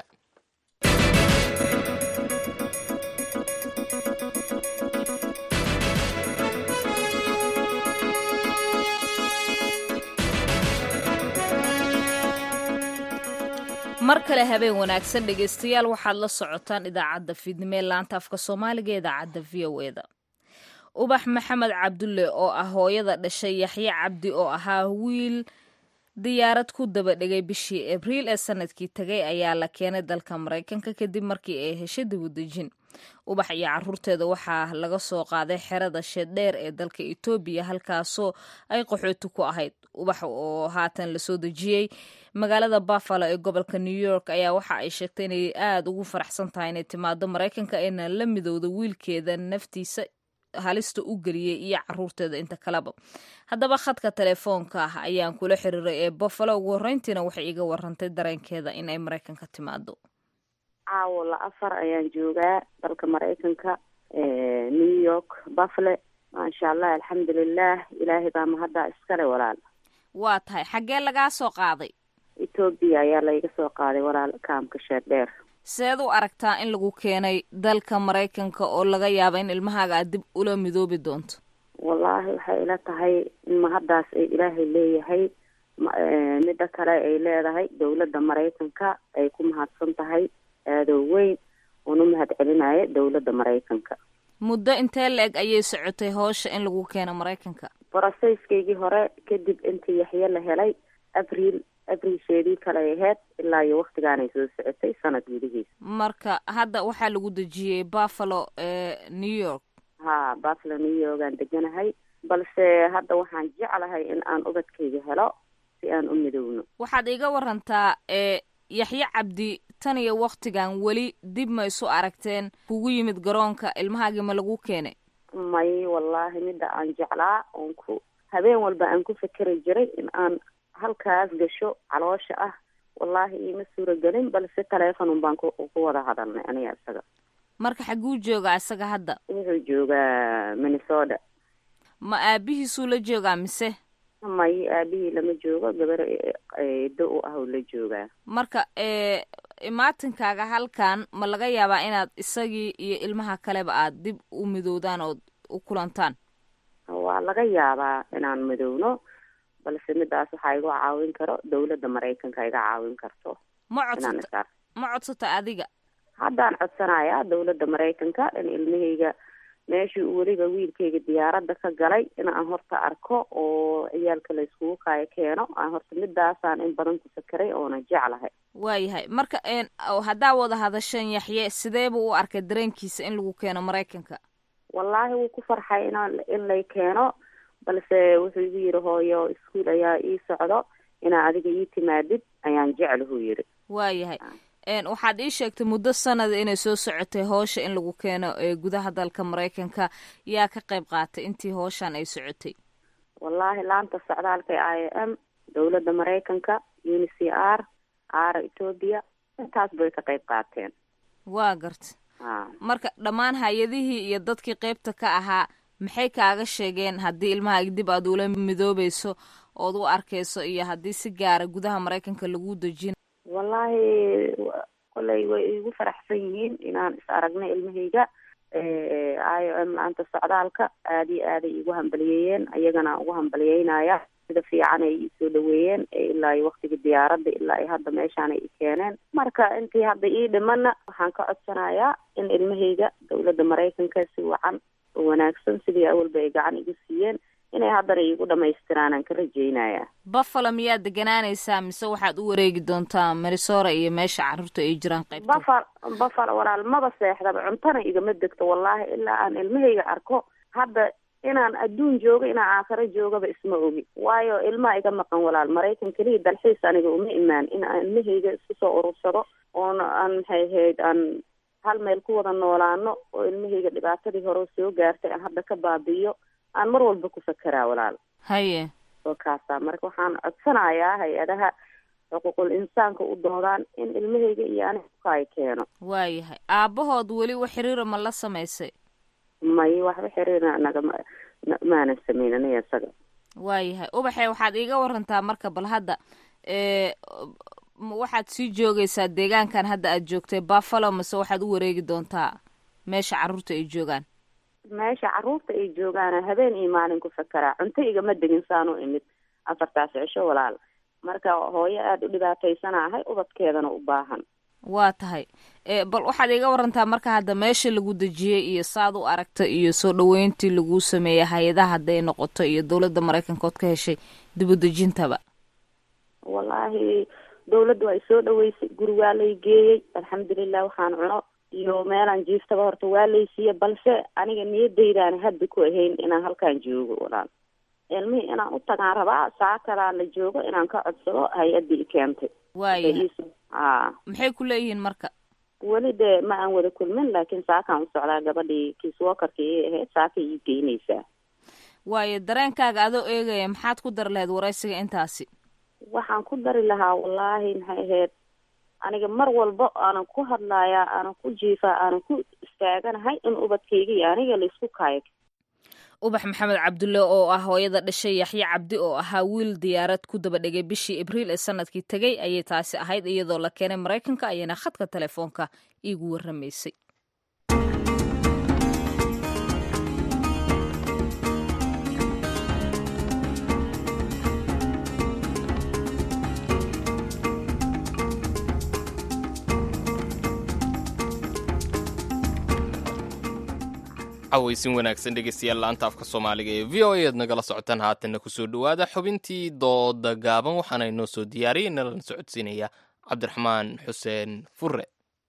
mar kale habeen wanaagsan dhegaystayaal waxaad la socotaan idaacadda fiidnimo ee laanta afka soomaaliga ee idaacadda v o eda. ubax maxamed cabdulle oo ah hooyada dhashay yaxye cabdi oo ahaa wiil diyaarad ku daba dhigay bishii abriil ee sanadkii tagay ayaa la keenay dalka maraykanka kadib markii ay heshay dibudejin. ubax iyo caruurteeda waxaa laga soo qaaday xerada sheeddheer ee dalka etoobiya halkaasoo ay qaxooti ku ahayd. ubax oo haatan lasoo dejiyey magaalada buffalo ee gobolka new york ayaa waxa ay sheegtay inay aada ugu faraxsan tahay inay timaado maraykanka ayna la midowda wiilkeeda naftiisa halista u geliyey iyo caruurteeda inta kaleba. haddaba khadka telefoonka ah ayaan kula xiriiray ee buffalo ugu horreyntiina waxay iga warantay dareenkeeda in ay maraykanka timaado. caawo la afar ayaan joogaa dalka maraykanka new york buffalo maasha allah alxamdulilah ilaahay baa mahadda iskale walaal. waa tahay xaggee lagaa soo qaaday? etoobiya ayaa layga soo qaaday walaal kaamka sheeddheer. seed u aragtaa in lagu keenay dalka maraykanka oo laga yaaba in ilmahaaga aad dib ula midoobi doonto? wallaahi waxay ila tahay in mahaddaas ay ilaahay leeyahay midda kale ay leedahay dowladda maraykanka ay ku mahadsan tahay aadoo weyn una mahad celinaya dowladda maraykanka. muddo intee la-eg ayay socotay howsha in lagu keeno maraykanka? broseyskaygii hore kadib intii yaxye la helay abriil abriilsheedii kale ahayd ilaa iyo waktigaanay soo socotay sanad gudihiisa. marka hadda waxaa lagu dejiyey buffalo ee new york. ha buffalo new york aan deganahay balse hadda waxaan jeclahay in aan ubadkayga helo si aan u midowno. waxaad iga warantaa ee yaxye cabdi tan iyo waktigan weli dib ma isu aragteen kugu yimid garoonka ilmahaagii ma lagu keenay? may wallaahi midda aan jeclaa oon ku habeen walba aan ku fikeri jiray in aan halkaas gasho caloosha ah wallaahi iima suuragelin balse telefonun baan ku wada hadalnay aniga isaga. marka xaguu joogaa isaga hadda? wuxuu joogaa minnesota. ma aabihiisuu la joogaa mise? may aabihii lama joogo gabar eedo u ah oo la joogaa. marka ee imaatinkaaga halkan ma laga yaabaa inaad isagii iyo ilmaha kaleba aad dib u midoodaan ood u kulantaan? waa laga yaabaa inaan midowno balse midaas waxaa igu caawin karo dowladda maraykanka iga caawin karto. ma codsata ma codsata adiga? haddaan codsanayaa dowladda maraykanka in ilmahayga meeshii uu weliba wiilkayga diyaaradda ka galay in aan horta arko oo ciyaalka la iskugu kaayo keeno aan horta midaasaan in badan ku fakeray oona jeclahay. waayahay marka haddaa wada hadashan yaxye sidee buu u arkay dareenkiisa in lagu keeno maraykanka? wallaahi wuu ku farxay in in lay keeno balse wuxuu igu yidhi hooyo iskuol ayaa ii socdo inaa adiga ii timaadid ayaan jeclahu yidhi. waayahay waxaad ii sheegtay muddo sanada inay soo socotay howsha in lagu keeno ee gudaha dalka maraykanka yaa ka qayb qaatay intii howshan ay socotay? wallaahi laanta socdaalka i m dowladda maraykanka uni c r r etoobiya intaas bay ka qayb qaateen. waa garta marka dhammaan hay-adihii iyo dadkii qaybta ka ahaa maxay kaaga sheegeen haddii ilmaha dib aad ula midoobayso ood u arkayso iyo haddii si gaara gudaha maraykanka lagu dejin? wallaahi koley way igu faraxsan yihiin inaan is aragnay ilmahayga i o m laanta socdaalka aada iyo aaday igu hambaliyeeyeen ayagana ugu hambaliyeynaya sida fiican ay iisoo dhaweeyeen ilaa iyo waktiga diyaaradda ilaa iyo hadda meeshaanay i keeneen. marka intii hadda ii dhimana waxaan ka codsanayaa in ilmahayga dowladda maraykanka si wacan oo wanaagsan sidii awalba ay gacan igu siiyeen inay haddana iigu dhamaystiraan aan ka rajaynayaa. buffalo miyaad deganaanaysaa mise waxaad u wareegi doontaa minnesota iyo meesha carruurta ay jiraan qaybta? buffalo buffalo walaal maba seexdaba cuntana igama degto wallaahi ilaa aan ilmahayga arko hadda inaan adduun joogo inaan aakhiro joogaba isma ogi waayo ilmaha iga maqan walaal maraykan keliya dalxiis aniga uma imaan in aan ilmahayga isku soo urursado oona aan maxay ahayd aan hal meel ku wada noolaano oo ilmahayga dhibaatadii hore soo gaartay aan hadda ka baabi'iyo aan mar walba ku fakeraa walaal haye oo kaasa marka waxaan codsanayaa hay-adaha xuquuqul insaanka u doodaan in ilmahayga iyo aniga kukaay keeno waayahay aabahood weli wax xiriira ma la samaysay may waxba xiriira nagama maanan samayn aniga isaga waayahay ubaxe waxaad iiga warantaa marka bal hadda ee waxaad sii joogaysaa deegaankan hadda aad joogtay buffalo mase waxaad u wareegi doontaa meesha carruurta ay joogaan meesha carruurta ay joogaan habeen iyo maalin ku fakeraa cunto igama degin saanu imid afartaas cisho walaal marka hooyo aada u dhibaataysanahay ubadkeedana u baahan waa tahay bal waxaad iga warantaa marka hadda meesha lagu dejiyey iyo saad u aragta iyo soo dhaweyntii lagu sameeyey hay-adaha hadday noqoto iyo dawladda maraykanka ood ka heshay dib u dejintaba wallaahi dawladda waa isoo dhaweysay guri waa lay geeyey alxamdulilah waxaan cuno iyo meelaan jiiftaba horta waa laysiiye balse aniga niyadaydaana hadda ku ahayn inaan halkaan joogo walaal ilmihii inaan u tagaan rabaa saa kalaan la joogo inaan ka codsado hay-addii i keentay waaya a maxay ku leeyihiin marka weli dee ma aan wada kulmin laakiin saakaan u socdaa gabadhii kiiswokarka ii ahayd saaka ii geynaysaa waayo dareenkaaga adoo eegaya maxaad ku dari lahayd waraysiga intaasi waxaan ku dari lahaa wallaahi maxay ahayd aniga mar walba aanan ku hadlaayaa aanan ku jiifaa aanan ku istaaganahay in ubadkayga iyo aniga laisku kaayo ubax maxamed cabdulle oo ah hooyada dhashay yaxye cabdi oo ahaa wiil diyaarad ku daba dhigay bishii abriil ee sanadkii tegey ayay taasi ahayd iyadoo la keenay maraykanka ayayna khadka telefoonka iigu warramaysay aweysin wanaagsan dhegeystayaal laanta afka soomaaliga ee v o a aad nagala socotaan haatanna kusoo dhowaada xubintii dooda gaaban waxaana inoo soo diyaariyay nalana socodsiinaya cabdiraxmaan xuseen fure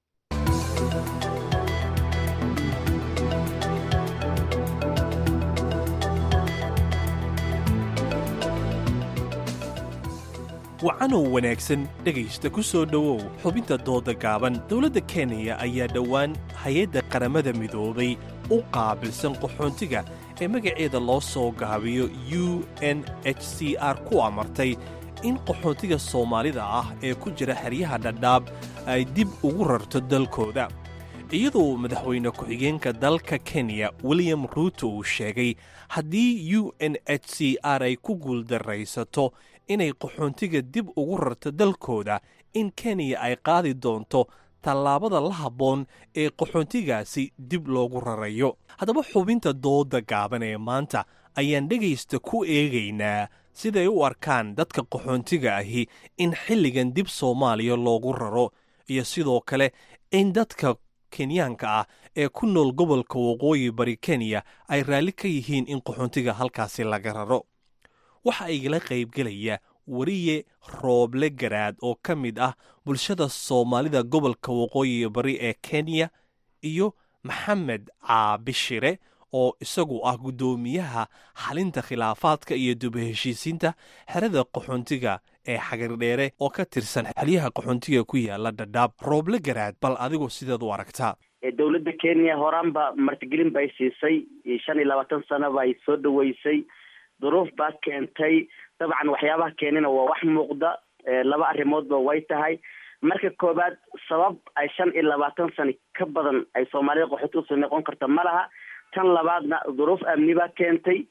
wacanow wanaagsan dhegaysta ku soo dhowow xubinta dooda gaaban dowladda kenya ayaa dhowaan hay-adda qaramada midoobay u qaabilsan qaxoontiga ee magaceeda loo soo gaabiyo u n h c r ku amartay in qaxoontiga soomaalida ah ee ku jira xeryaha dhadhaab ay dib ugu rarto dalkooda iyadoo madaxweyne ku-xigeenka dalka kenya william ruuto uu sheegay haddii u n h c r ay ku guuldarraysato inay qaxoontiga dib ugu rarto dalkooda in kenya ay qaadi doonto tallaabada la habboon ee qaxoontigaasi dib loogu rarayo haddaba xubinta dooda gaaban ee maanta ayaan dhegaysta ku eegaynaa siday u arkaan dadka qaxoontiga ahi in xilligan dib soomaaliya loogu raro iyo sidoo kale in dadka kenyaanka ah ee ku nool gobolka waqooyi bari kenya ay raalli ka yihiin in qaxoontiga halkaasi laga raro waxa igala qaybgelaya wariye rooble garaad oo ka mid ah bulshada soomaalida gobolka waqooyi bari ee kenya iyo maxamed caabishire oo isagu ah guddoomiyaha xalinta khilaafaadka iyo dib heshiisiinta xerada qaxoontiga ee xagardheere oo ka tirsan xeryaha qaxoontiga ku yaala dhadhaab rooble garaad bal adigu sideed u aragtaa dowladda kenya horaanba martigelin bay siisay shan iyo labaatan sano bay soo dhaweysay duruuf baa keentay dabcan waxyaabaha keenina waa wax muuqda laba arrimoodba way tahay marka koobaad sabab ay shan iyo labaatan sano ka badan ay soomaalida qaxooti usoo noqon karta ma laha tan labaadna duruuf amni baa keentay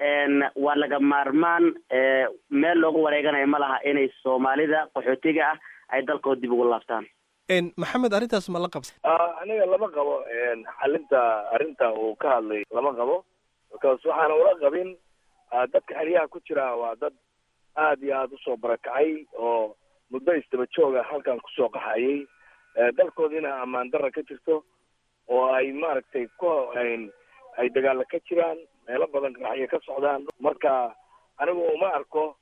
waa laga maarmaan meel loogu wareeganayo ma laha inay soomaalida qaxootiga ah ay dalkooda dib ugu laabtaan maxamed arrintaas ma la qabsa aniga lama qabo xalinta arrinta uu ka hadlay lama qabo because waxaana ula qabin dadka xeryaha ku jira waa dad aada iyo aada usoo barakacay oo muddo istaba jooga halkan kusoo qaxayay dalkoodiina ammaan darra ka jirto oo ay maaragtay ku ay dagaalo ka jiraan meelo badan qaraxyo ka socdaan marka anigu uma arko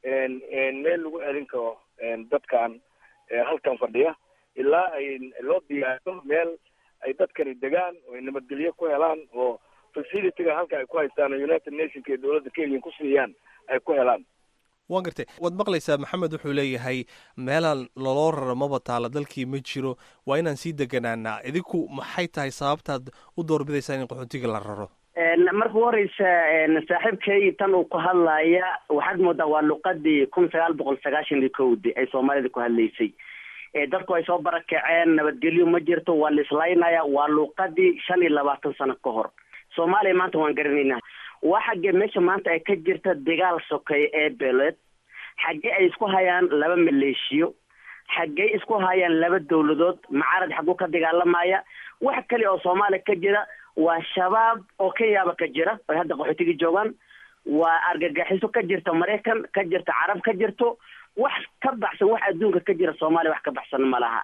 meel lagu celin karo dadkan halkan fadhiya ilaa ay loo diyaariyo meel ay dadkani degaan oo ay nabadgelyo ku helaan oo facilityga halka ay ku haystaan united nationka ee dowladda kenya ku siiyaan ay ku helaan. waan gartay waad maqlaysaa maxamed wuxuu leeyahay meelaan loloo rara maba taala dalkii ma jiro waa inaan sii deganaanaa idinku maxay tahay sababtaad u doorbidaysaa in qaxootiga la raro marka u horeysa saaxiibkay tan uu ku hadlaya waxaad moodaa waa luqadii kun sagaal boqol sagaashan iyo kowdii ay soomaalida ku hadlaysay dadku ay soo barakaceen nabadgelyo ma jirto waa la islaynaya waa luqadii shan iyo labaatan sano ka hor soomaaliya maanta waan garanaynaa waa xaggee meesha maanta ay ka jirta dagaal sokeeye ee beeleed xaggee ay isku hayaan laba maleeshiyo xaggee isku hayaan laba dawladood macarad xagguu ka dagaalamaya wax kale oo soomaaliya ka jira waa shabaab oo kenyaaba ka jira ay hadda qaxootiga joogaan waa argagaxiso ka jirta maraykan ka jirta carab ka jirto wax ka baxsan wax adduunka ka jira soomaaliya wax ka baxsan ma laha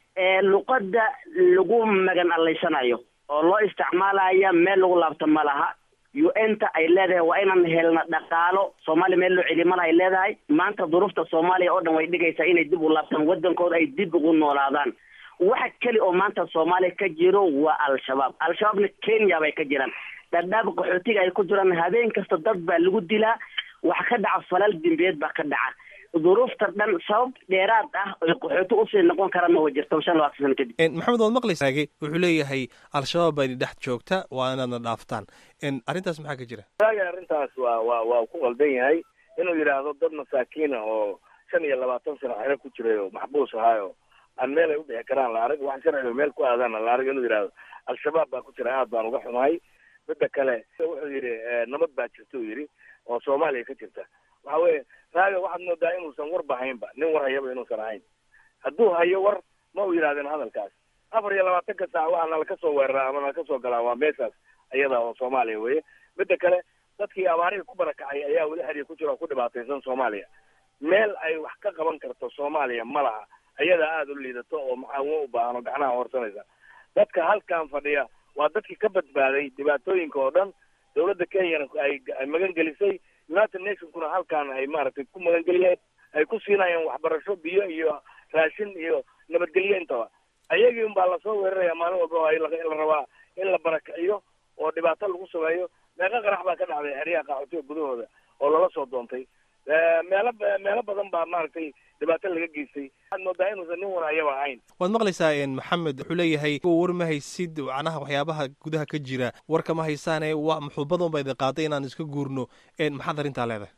luqada lagu magan allaysanayo oo loo isticmaalaya meel lagu laabto ma laha u n ta ay leedahay waa inaan helna dhaqaalo soomaaliya meel loo celiyo malaha ay leedahay maanta duruufta soomaaliya oo dhan way dhigaysaa inay dib u laabtaan wadankooda ay dib ugu noolaadaan waxa keli oo maanta soomaaliya ka jiro waa al-shabaab al-shabaabna kenya bay ka jiraan dhadhaab qaxootiga ay ku jiraan habeen kasta dad baa lagu dilaa waxa ka dhaca falal dembiyeed baa ka dhaca duruufta dhan sabab dheeraad ah oo qaxooti usii noqon karaan ma jirto shan labaatan sano kadib maxamed waad maqlaysaage wuxuu leeyahay al-shabaab baa idin dhex joogta waa inaadna dhaaftaan arrintaas maxaa ka jira arrintaas waa waa waa ku qaldan yahay inuu yidhaahdo dad masaakiina oo shan iyo labaatan sano xero ku jiray oo maxbuus ahaayo aan meel ay u bixi karaan la arag wax sharciga meel ku aadaan la arag inuu yidhaahdo al-shabaab baa ku jira aad baan uga xumahay midda kale wuxuu yidhi nabad baa jirta uu yidhi oo soomaaliya ka jirta waxa weeye raaga waxaad moodaa inuusan war bahaynba nin war hayaba inuusan ahayn hadduu hayo war ma u yidhahdeen hadalkaas afar iyo labaatanka saac waxaa nala ka soo weeraraa ama nala ka soo galaa waa meeshaas ayada oo soomaaliya weye midda kale dadkii abaariga ku barakacay ayaa weli xeriya ku jira oo ku dhibaataysan soomaaliya meel ay wax ka qaban karto soomaaliya ma laha ayadaa aada u liidato oo maxaawo u baahan oo gacnaha horsanaysa dadka halkan fadhiya waa dadkii ka badbaaday dhibaatooyinka oo dhan dawladda kenyana ay ay magan gelisay united nationkuna halkaan ay maaragtay ku magan geliyeen ay ku siinayeen waxbarasho biyo iyo raashin iyo nabadgelyo intaba ayagii unbaa lasoo weeraraya maalin walba oo la rabaa in la barakiciyo oo dhibaato lagu sameeyo meeqa qarax baa ka dhacday xeryaha qaxootiga gudahooda oo lala soo doontay meelo meelo badan baa maaragtay dhibaato laga geystay waxaad moodaa inuusan nin wanaayaba ahayn waad maqlaysaa maxamed wuxuu leeyahay war ma haysid macnaha waxyaabaha gudaha ka jira warka ma haysaane wa muxuubadan ba idin qaaday inaan iska guurno maxaad arrintaa leedahay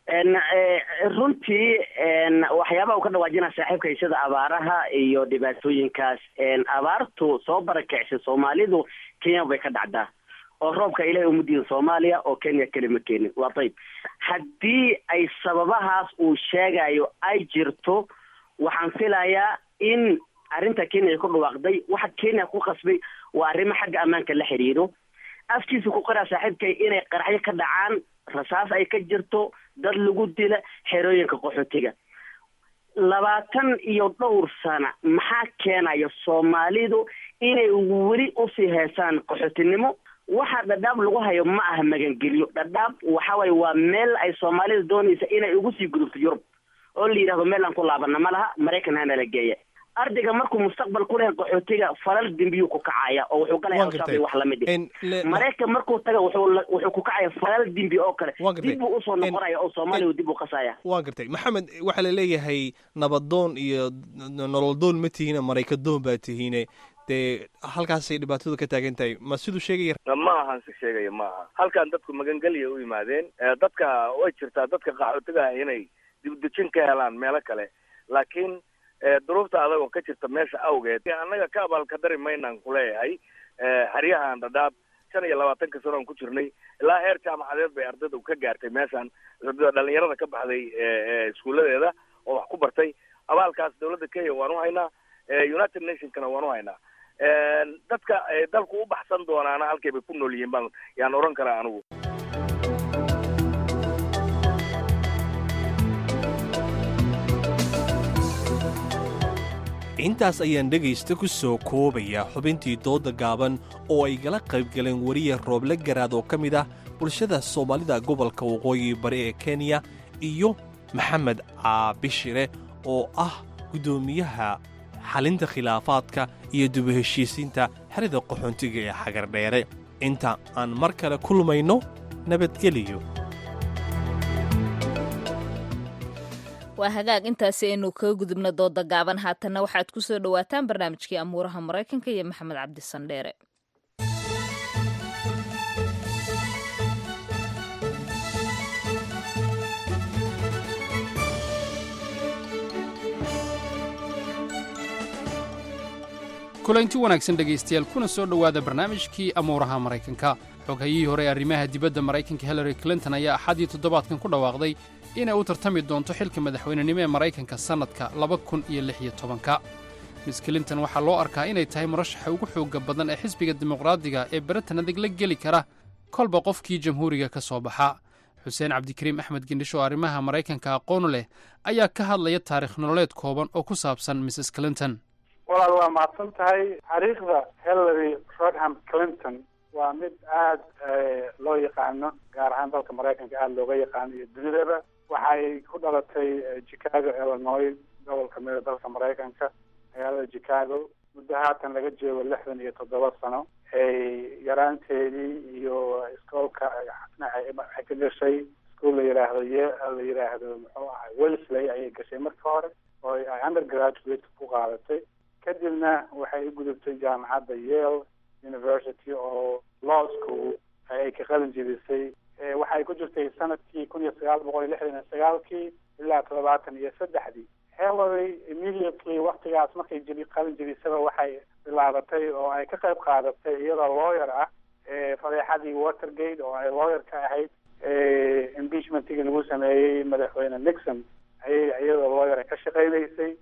runtii waxyaabaha uu ka dhawaajinaa saaxiibkay sida abaaraha iyo dhibaatooyinkaas abaartu soo barakicsay soomaalidu kenya bay ka dhacdaa oo roobka ilahay uma diidan soomaaliya oo kenya keli ma keenin waa dayb haddii ay sababahaas uu sheegayo ay jirto waxaan filayaa in arrinta kenya ay ku dhawaaqday waxa kenya ku qasbay waa arrimo xagga ammaanka la xiriiro afkiisa ku qoraa saaxiibkay inay qaraxyo ka dhacaan rasaas ay ka jirto dad lagu dila xerooyinka qaxootiga labaatan iyo dhowr sana maxaa keenaya soomaalidu inay weli usii heesaan qaxootinimo waxa dhadhaab lagu hayo ma aha magangelyo dhadhaab waxa waye waa meel ay soomaalida doonaysa inay ugu sii gudubto yurub oo la yidhahdo meel aan ku laabana ma laha maraykan hana la geeya ardayga markuu mustaqbal ku lehay qaxootiga falal dembiyuu ku kacaya oo wuxuu galaya al-shabaab wax lamid ah maraykan markuu taga wuxuu wuxuu ku kacaya falal dembi oo kale dib buu usoo noqonaya oo soomaaliya dib u qasaya waan gartay maxamed waxaa la leeyahay nabadoon iyo nololdoon ma tihiine maraykadoon baa tihiine dee halkaasay dhibaatadu ka taagan tahay ma siduu sheegaya ma ahan si sheegaya ma aha halkan dadku magangeliya u yimaadeen dadka way jirtaa dadka qaxootigaha inay dibdejin ka helaan meelo kale laakiin duruufta adagoo ka jirta meesha awgeed annaga ka abaalka dari maynaan kuleeyahay xeryahan dhadhaab shan iyo labaatanka sanoon ku jirnay ilaa heer jaamacadeed bay ardayda ka gaartay meeshaan dhalinyarada ka baxday iskuuladeeda oo wax ku bartay abaalkaas dawladda kenya waan u haynaa united nationkana waan u haynaa dadka dalku u baxsan doonaana halkay bay ku nool yihiin baan yaan oran karaa anigu intaas ayaan dhegaysta ku soo koobaya xubintii dooda gaaban oo ay gala qaybgaleen weriya rooble garaad oo ka mid ah bulshada soomaalida gobolka waqooyi bari ee kenya iyo maxamed caabishire oo ah guddoomiyaha xalinta khilaafaadka iyo dubaheshiisiinta xerida qaxoontiga ee xagardheere inta aan mar kale kulmayno nabadgeliyo. waa hagaag intaasi aynu kaga gudubna dooda gaaban haatanna waxaad ku soo dhowaataan barnaamijkii amuuraha maraykanka iyo maxamed cabdi sandheere. kulanti wanaagsan dhegaystayaal kuna soo dhowaada barnaamijkii amuuraha maraykanka. xoghayihii hore ee arrimaha dibadda maraykanka hillary clinton ayaa axadii toddobaadkan ku dhawaaqday inay u tartami doonto xilka madaxweynenimo ee maraykanka sannadka laba kun iyo lix iyo tobanka. miss clinton waxaa loo arkaa inay tahay murashaxa ugu xoogga badan ee xisbiga dimuqraadiga ee baratan adag la geli kara kolba qofkii jamhuuriga ka soo baxa. xuseen cabdikariim axmed gendhish oo arrimaha maraykanka aqoonu leh ayaa ka hadlaya taarikh nololeed kooban oo ku saabsan misses clinton. walaal waa mahadsan tahay. taariikhda hillary rodham clinton waa mid aada loo yaqaano, gaar ahaan dalka maraykanka aada looga yaqaano iyo dunidaba. waxay ku dhalatay chicago, illinois, gobol kamid a dalka maraykanka, magaalada chicago. muddo haatan laga joogo lixdan iyo toddoba sano. yaraanteedii iyo iskoolka waxay ka gashay iskuol la yidhaahdo ye la yidhaahdo muxuu ahay wellesley ayay gashay marka hore oo ay undergraduate ku qaadatay. kadibna waxay u gudubtay jaamacadda yale university oo law school ay ka qalin jebisay. waxay ku jirtay sanadkii kun iyo sagaal boqol iyo lixdan iyo sagaalkii ilaa toddobaatan iyo saddexdii. hillary immediately waktigaas markay jebi qalin jebisaba waxay bilaabatay oo ay ka qayb qaadatay iyadoo lawyer ah fadeexadii watergate oo ay lawyer ka ahayd. impeachmentigii lagu sameeyey madaxweyne nixon ayay iyadoo lawyer ka shaqaynaysay.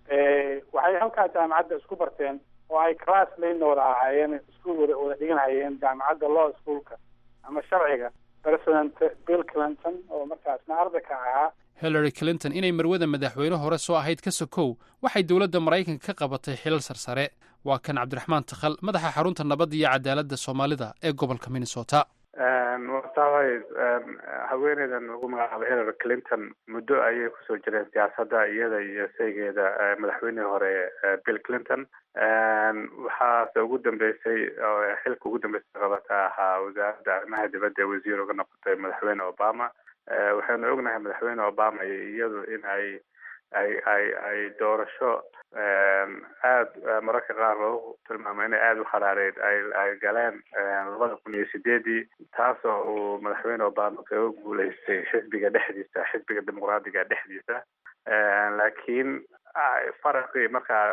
waxay halkaa jaamacadda isku barteen oo ay class layna wada ahaayeen, iskuol wada wada dhiganhayeen jaamacadda law schoolka ama sharciga president bill clinton oo markaasna arday ka ahaa. hillary clinton inay marwada madaxweyne hore soo ahayd ka sokow waxay dowladda maraykanka ka qabatay xilal sarsare. waa kan cabdiraxmaan takhal, madaxa xarunta nabadda iyo cadaaladda soomaalida ee gobolka minnesota. wataaway haweeneydan lagu magacaabo hillary clinton muddo ayay kusoo jireen siyaasadda iyada iyo saygeeda madaxweynihii hore bill clinton. waxaase ugu dambeysay oo xilka ugu dambeysay qabata ahaa wasaaradda arrimaha dibadda ee wasiir uga noqotay madaxweyne obama. waxaynu ognahay madaxweyne obama iyadu in ay ay ay ay doorasho aada mararka qaar loogu tilmaamay inay aada u kharaareed ay ay galeen labada kun iyo sideedii, taasoo uu madaxweyne obama kaga guuleystay xisbiga dhexdiisa, xisbiga dimuqraadiga dhexdiisa. laakiin faraqii markaa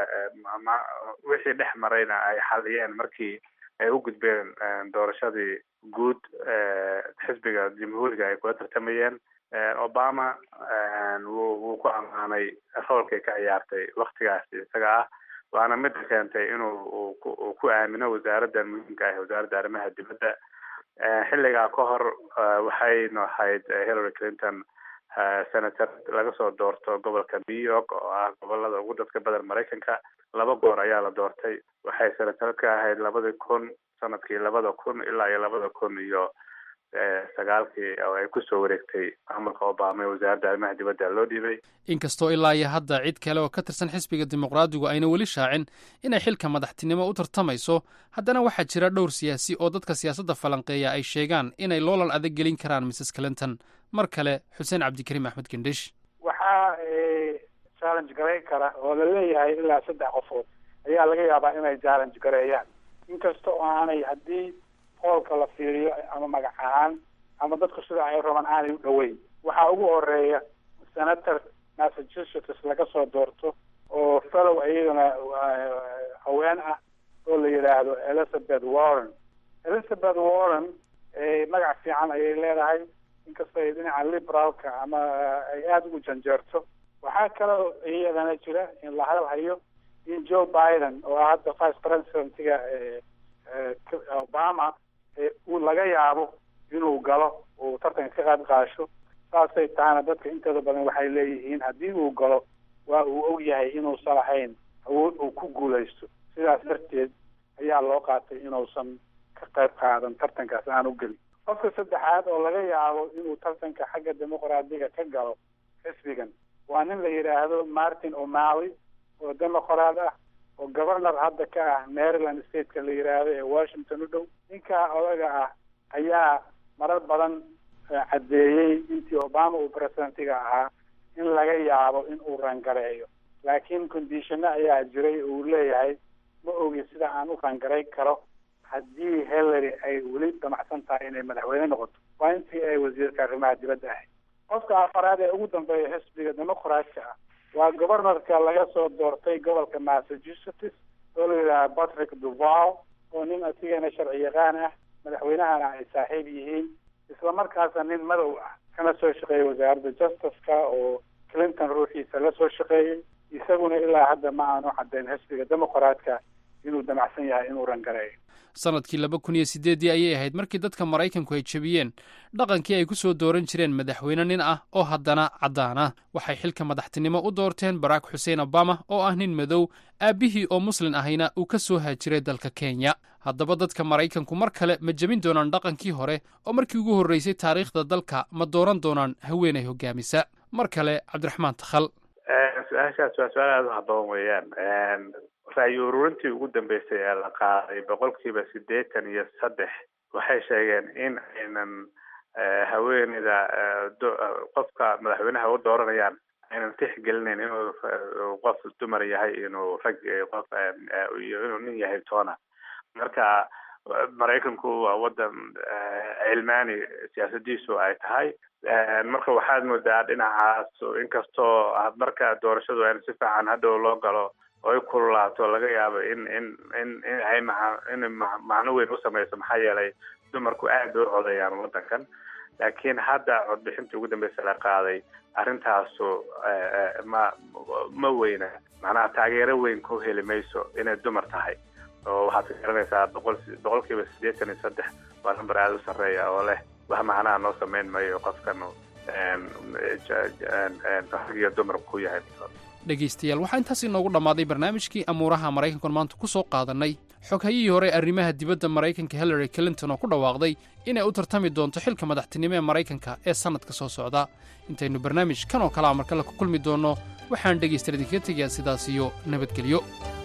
wixii dhex marayna ay xaliyeen markii ay u gudbeen doorashadii guud xisbiga jamhuuriga ay kula tartamayeen. obama wuu ku ammaanay roolkay ka ciyaartay waktigaasi isaga ah, waana mida keentay inuu uu ku aamino wasaaraddan muhiimka ah, wasaaradda arrimaha dibadda. xilligaa ka hor waxaynu ahayd hillary clinton senator laga soo doorto gobolka new york oo ah gobolada ugu dadka badan maraykanka. laba goor ayaa la doortay. waxay senator ka ahayd labadii kun sanadkii labada kun ilaa iyo labada kun iyo sagaalkii oo ay kusoo wareegtay amarka obama ee wasaaradda arrimaha dibadda loo dhiibay. inkastoo ilaa iyo hadda cid kale oo ka tirsan xisbiga dimuqraadigu ayna weli shaacin inay xilka madaxtinimo u tartamayso, haddana waxaa jira dhowr siyaasi oo dadka siyaasadda falanqeeya ay sheegaan inay loolan adag gelin karaan misses clinton. mar kale xuseen cabdikariim axmed gendhish. waxaa challenge gareyn kara oo la leeyahay ilaa saddex qofood ayaa laga yaabaa inay challenge gareeyaan, inkasta oo aanay haddii qoolka la fiiriyo ama magac ahaan ama dadku sida ay rabaan aanay u dhoweyn. waxaa ugu horeeya senator massachusetts laga soo doorto oo fellow iyadana haween ah oo la yidhaahdo elizabeth warren. elizabeth warren magac fiican ayay leedahay, inkastoo ay dhinaca liberaalka ama ay aada ugu janjeerto. waxaa kaloo iyadana jira in la hadalhayo in joe biden oo hadda vice presidentiga obama uu laga yaabo inuu galo uu tartanka ka qaad qaasho. saasay tahana dadka intooda badan waxay leeyihiin haddii uu galo waa uu og yahay inuusan lahayn awood uu ku guulaysto. sidaas darteed ayaa loo qaatay inuusan ka qayb qaadan tartankaas aan u gelin. qofka saddexaad oo laga yaabo inuu tartanka xagga dimuqraadiga ka galo xisbigan waa nin la yidhaahdo martin o'malley oo dimuqraad ah oo governor hadda ka ah maryland stateka la yidhaahdo ee washington u dhow. ninkaa odaga ah ayaa marar badan caddeeyey intii obama uu presidentiga ahaa in laga yaabo in uu rangareeyo, laakiin conditiono ayaa jiray uu leeyahay ma ogi sida aan u rangaray karo haddii Hillary ay weli damacsan tahay inay madaxweyne noqoto. waa intii ay wasiirka arrimaha dibadda ahayd. qofka afaraad ee ugu dambeeya xisbiga dimuqraadka ah waa governorka laga soo doortay gobolka Massachusetts oo la yidhaha Patrick Duval, oo nin asigana sharci yaqaan ah, madaxweynahana ay saaxiib yihiin, isla markaasna nin madow ah, kana soo shaqeeyay wasaaradda justice-ka oo Clinton ruuxiisa la soo shaqeeyey. isaguna ilaa hadda ma aanu caddayn xisbiga dimuqraadka inuu damacsan yahay inuu rangareeyo. sanadkii laba kun iyo sideedii ayay ahayd markii dadka maraykanku ay jebiyeen dhaqankii ay ku soo dooran jireen madaxweyne nin ah oo haddana caddaan ah. waxay xilka madaxtinimo u doorteen barack xuseen obama oo ah nin madow, aabbihii oo muslin ahayna uu ka soo haajiray dalka kenya. haddaba dadka maraykanku mar kale ma jebin doonaan dhaqankii hore oo markii ugu horreysay taariikhda dalka ma dooran doonaan haweenay hogaamisa? mar kale cabdiraxmaan takhal. su-aashaas waa su-aal aada u habboon weeyaan. ra'yi ururintii ugu dambeysay ee la qaaday boqolkiiba siddeetan iyo saddex waxay sheegeen in aynan haweeneyda qofka madaxweynaha u dooranayaan aynan tixgelinayn inuu qof dumar yahay, inuu rag qof iyo inuu nin yahay toona. marka maraykanku waa wadan cilmaani siyaasadiisu ay tahay. marka waxaad moodaa dhinacaas inkastoo marka doorashadu ayna si fiican hadhow loo galo oo ay kululaato laga yaabo in in in in ay in macno weyn u samayso, maxaa yeelay dumarku aad u codayaan wadankan. laakiin hadda codbixintii ugu dambeysay la qaaday arrintaasu ma ma weyna, macnaha taageero weyn ku heli mayso inay dumar tahay. oo waxaad ka garanaysaa boqol boqolkiiba siddeetan iyo saddex waa nambar aada u sarreeya oo leh wax macnaha noo samayn mayo qofkan rag iyo dumar ku yahay. dhegaystayaal waxaa intaas inoogu dhammaaday barnaamijkii amuuraha maraykankan maanta ku soo qaadannay xoghayihii hore arrimaha dibadda maraykanka Hillary Clinton oo ku dhawaaqday inay u tartami doonto xilka madaxtinimo ee maraykanka ee sannadka soo socda. intaynu barnaamij kan oo kalea markale ku kulmi doonno waxaan dhegaystayaal idinkaga tegayaa sidaas iyo nabadgelyo.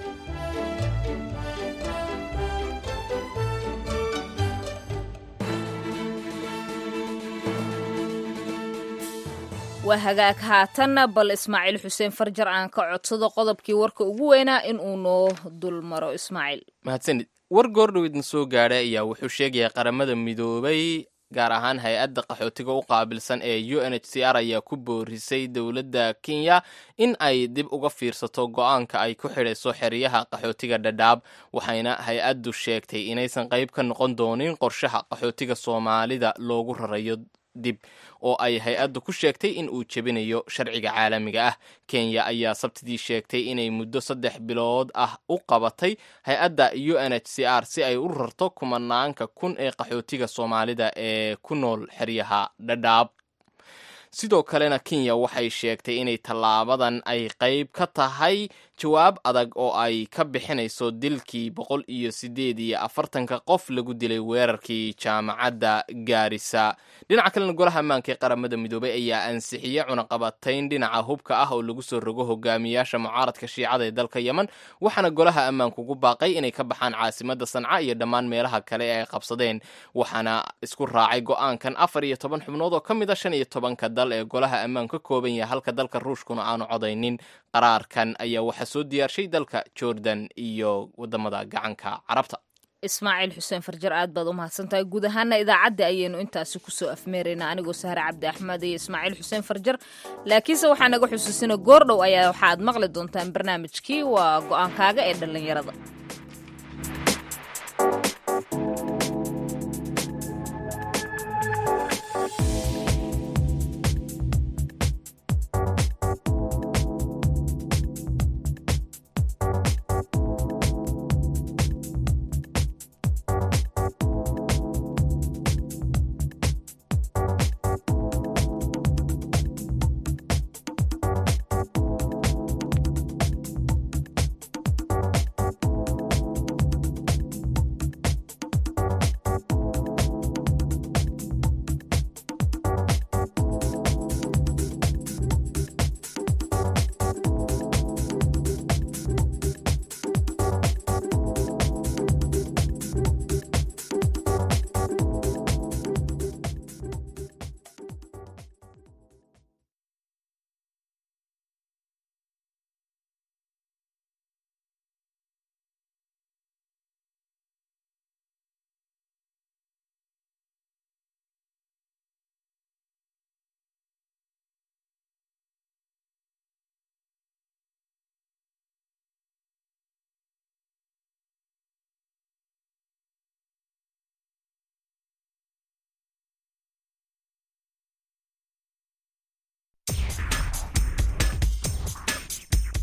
waa hagaag haatanna bal ismaaciil xuseen farjar aan ka codsado qodobkii warka ugu weynaa in uu noo dul maro. ismaaciil mahadsanid. war goordhoweedna soo gaadhay ayaa wuxuu sheegaya qaramada midoobay gaar ahaan hay-adda qaxootiga u qaabilsan ee u n h c r ayaa ku boorisay dowladda kenya in ay dib uga fiirsato go-aanka ay ku xidhayso xeryaha qaxootiga dhadhaab, waxayna hay-addu sheegtay inaysan qayb ka noqon doonin qorshaha qaxootiga soomaalida loogu rarayo dib oo ay hay-addu ku sheegtay in uu jebinayo sharciga caalamiga ah. kenya ayaa sabtidii sheegtay inay muddo saddex bilood ah u qabatay hay-adda u n h c r si ay u rarto kumanaanka kun ee qaxootiga soomaalida ee ku nool xeryaha dhadhaab. sidoo kalena kenya waxay sheegtay inay tallaabadan ay qayb ka tahay jawaab adag oo ay ka bixinayso dilkii boqol iyo sideed iyo afartanka qof lagu dilay weerarkii jaamacadda gaarisa. dhinaca kalena golaha ammaanka ee qaramada midoobay ayaa ansixiyey cunaqabatayn dhinaca hubka ah oo lagu soo rogo hogaamiyaasha mucaaradka shiicada ee dalka yemen, waxaana golaha ammaanka ugu baaqay inay ka baxaan caasimadda sanca iyo dhammaan meelaha kale ee ay qabsadeen. waxaana isku raacay go-aankan afar iyo toban xubnood oo ka mid a shan iyo tobanka dal ee golaha ammaanka ka kooban yahay, halka dalka ruushkuna aanu codaynin. qaraarkan ayaa waxaa soo diyaarshay dalka jordan iyo wadamada gacanka carabta. ismaaciil xuseen farjar aad baad u mahadsantahay. guud ahaana idaacadda ayaynu intaasi kusoo afmeeraynaa anigoo sahre cabdi axmed iyo ismaaciil xuseen farjar. laakiinse waxaa naga xusuusina goordhow ayaa waxaad maqli doontaan barnaamijkii waa go-aankaaga ee dhallinyarada.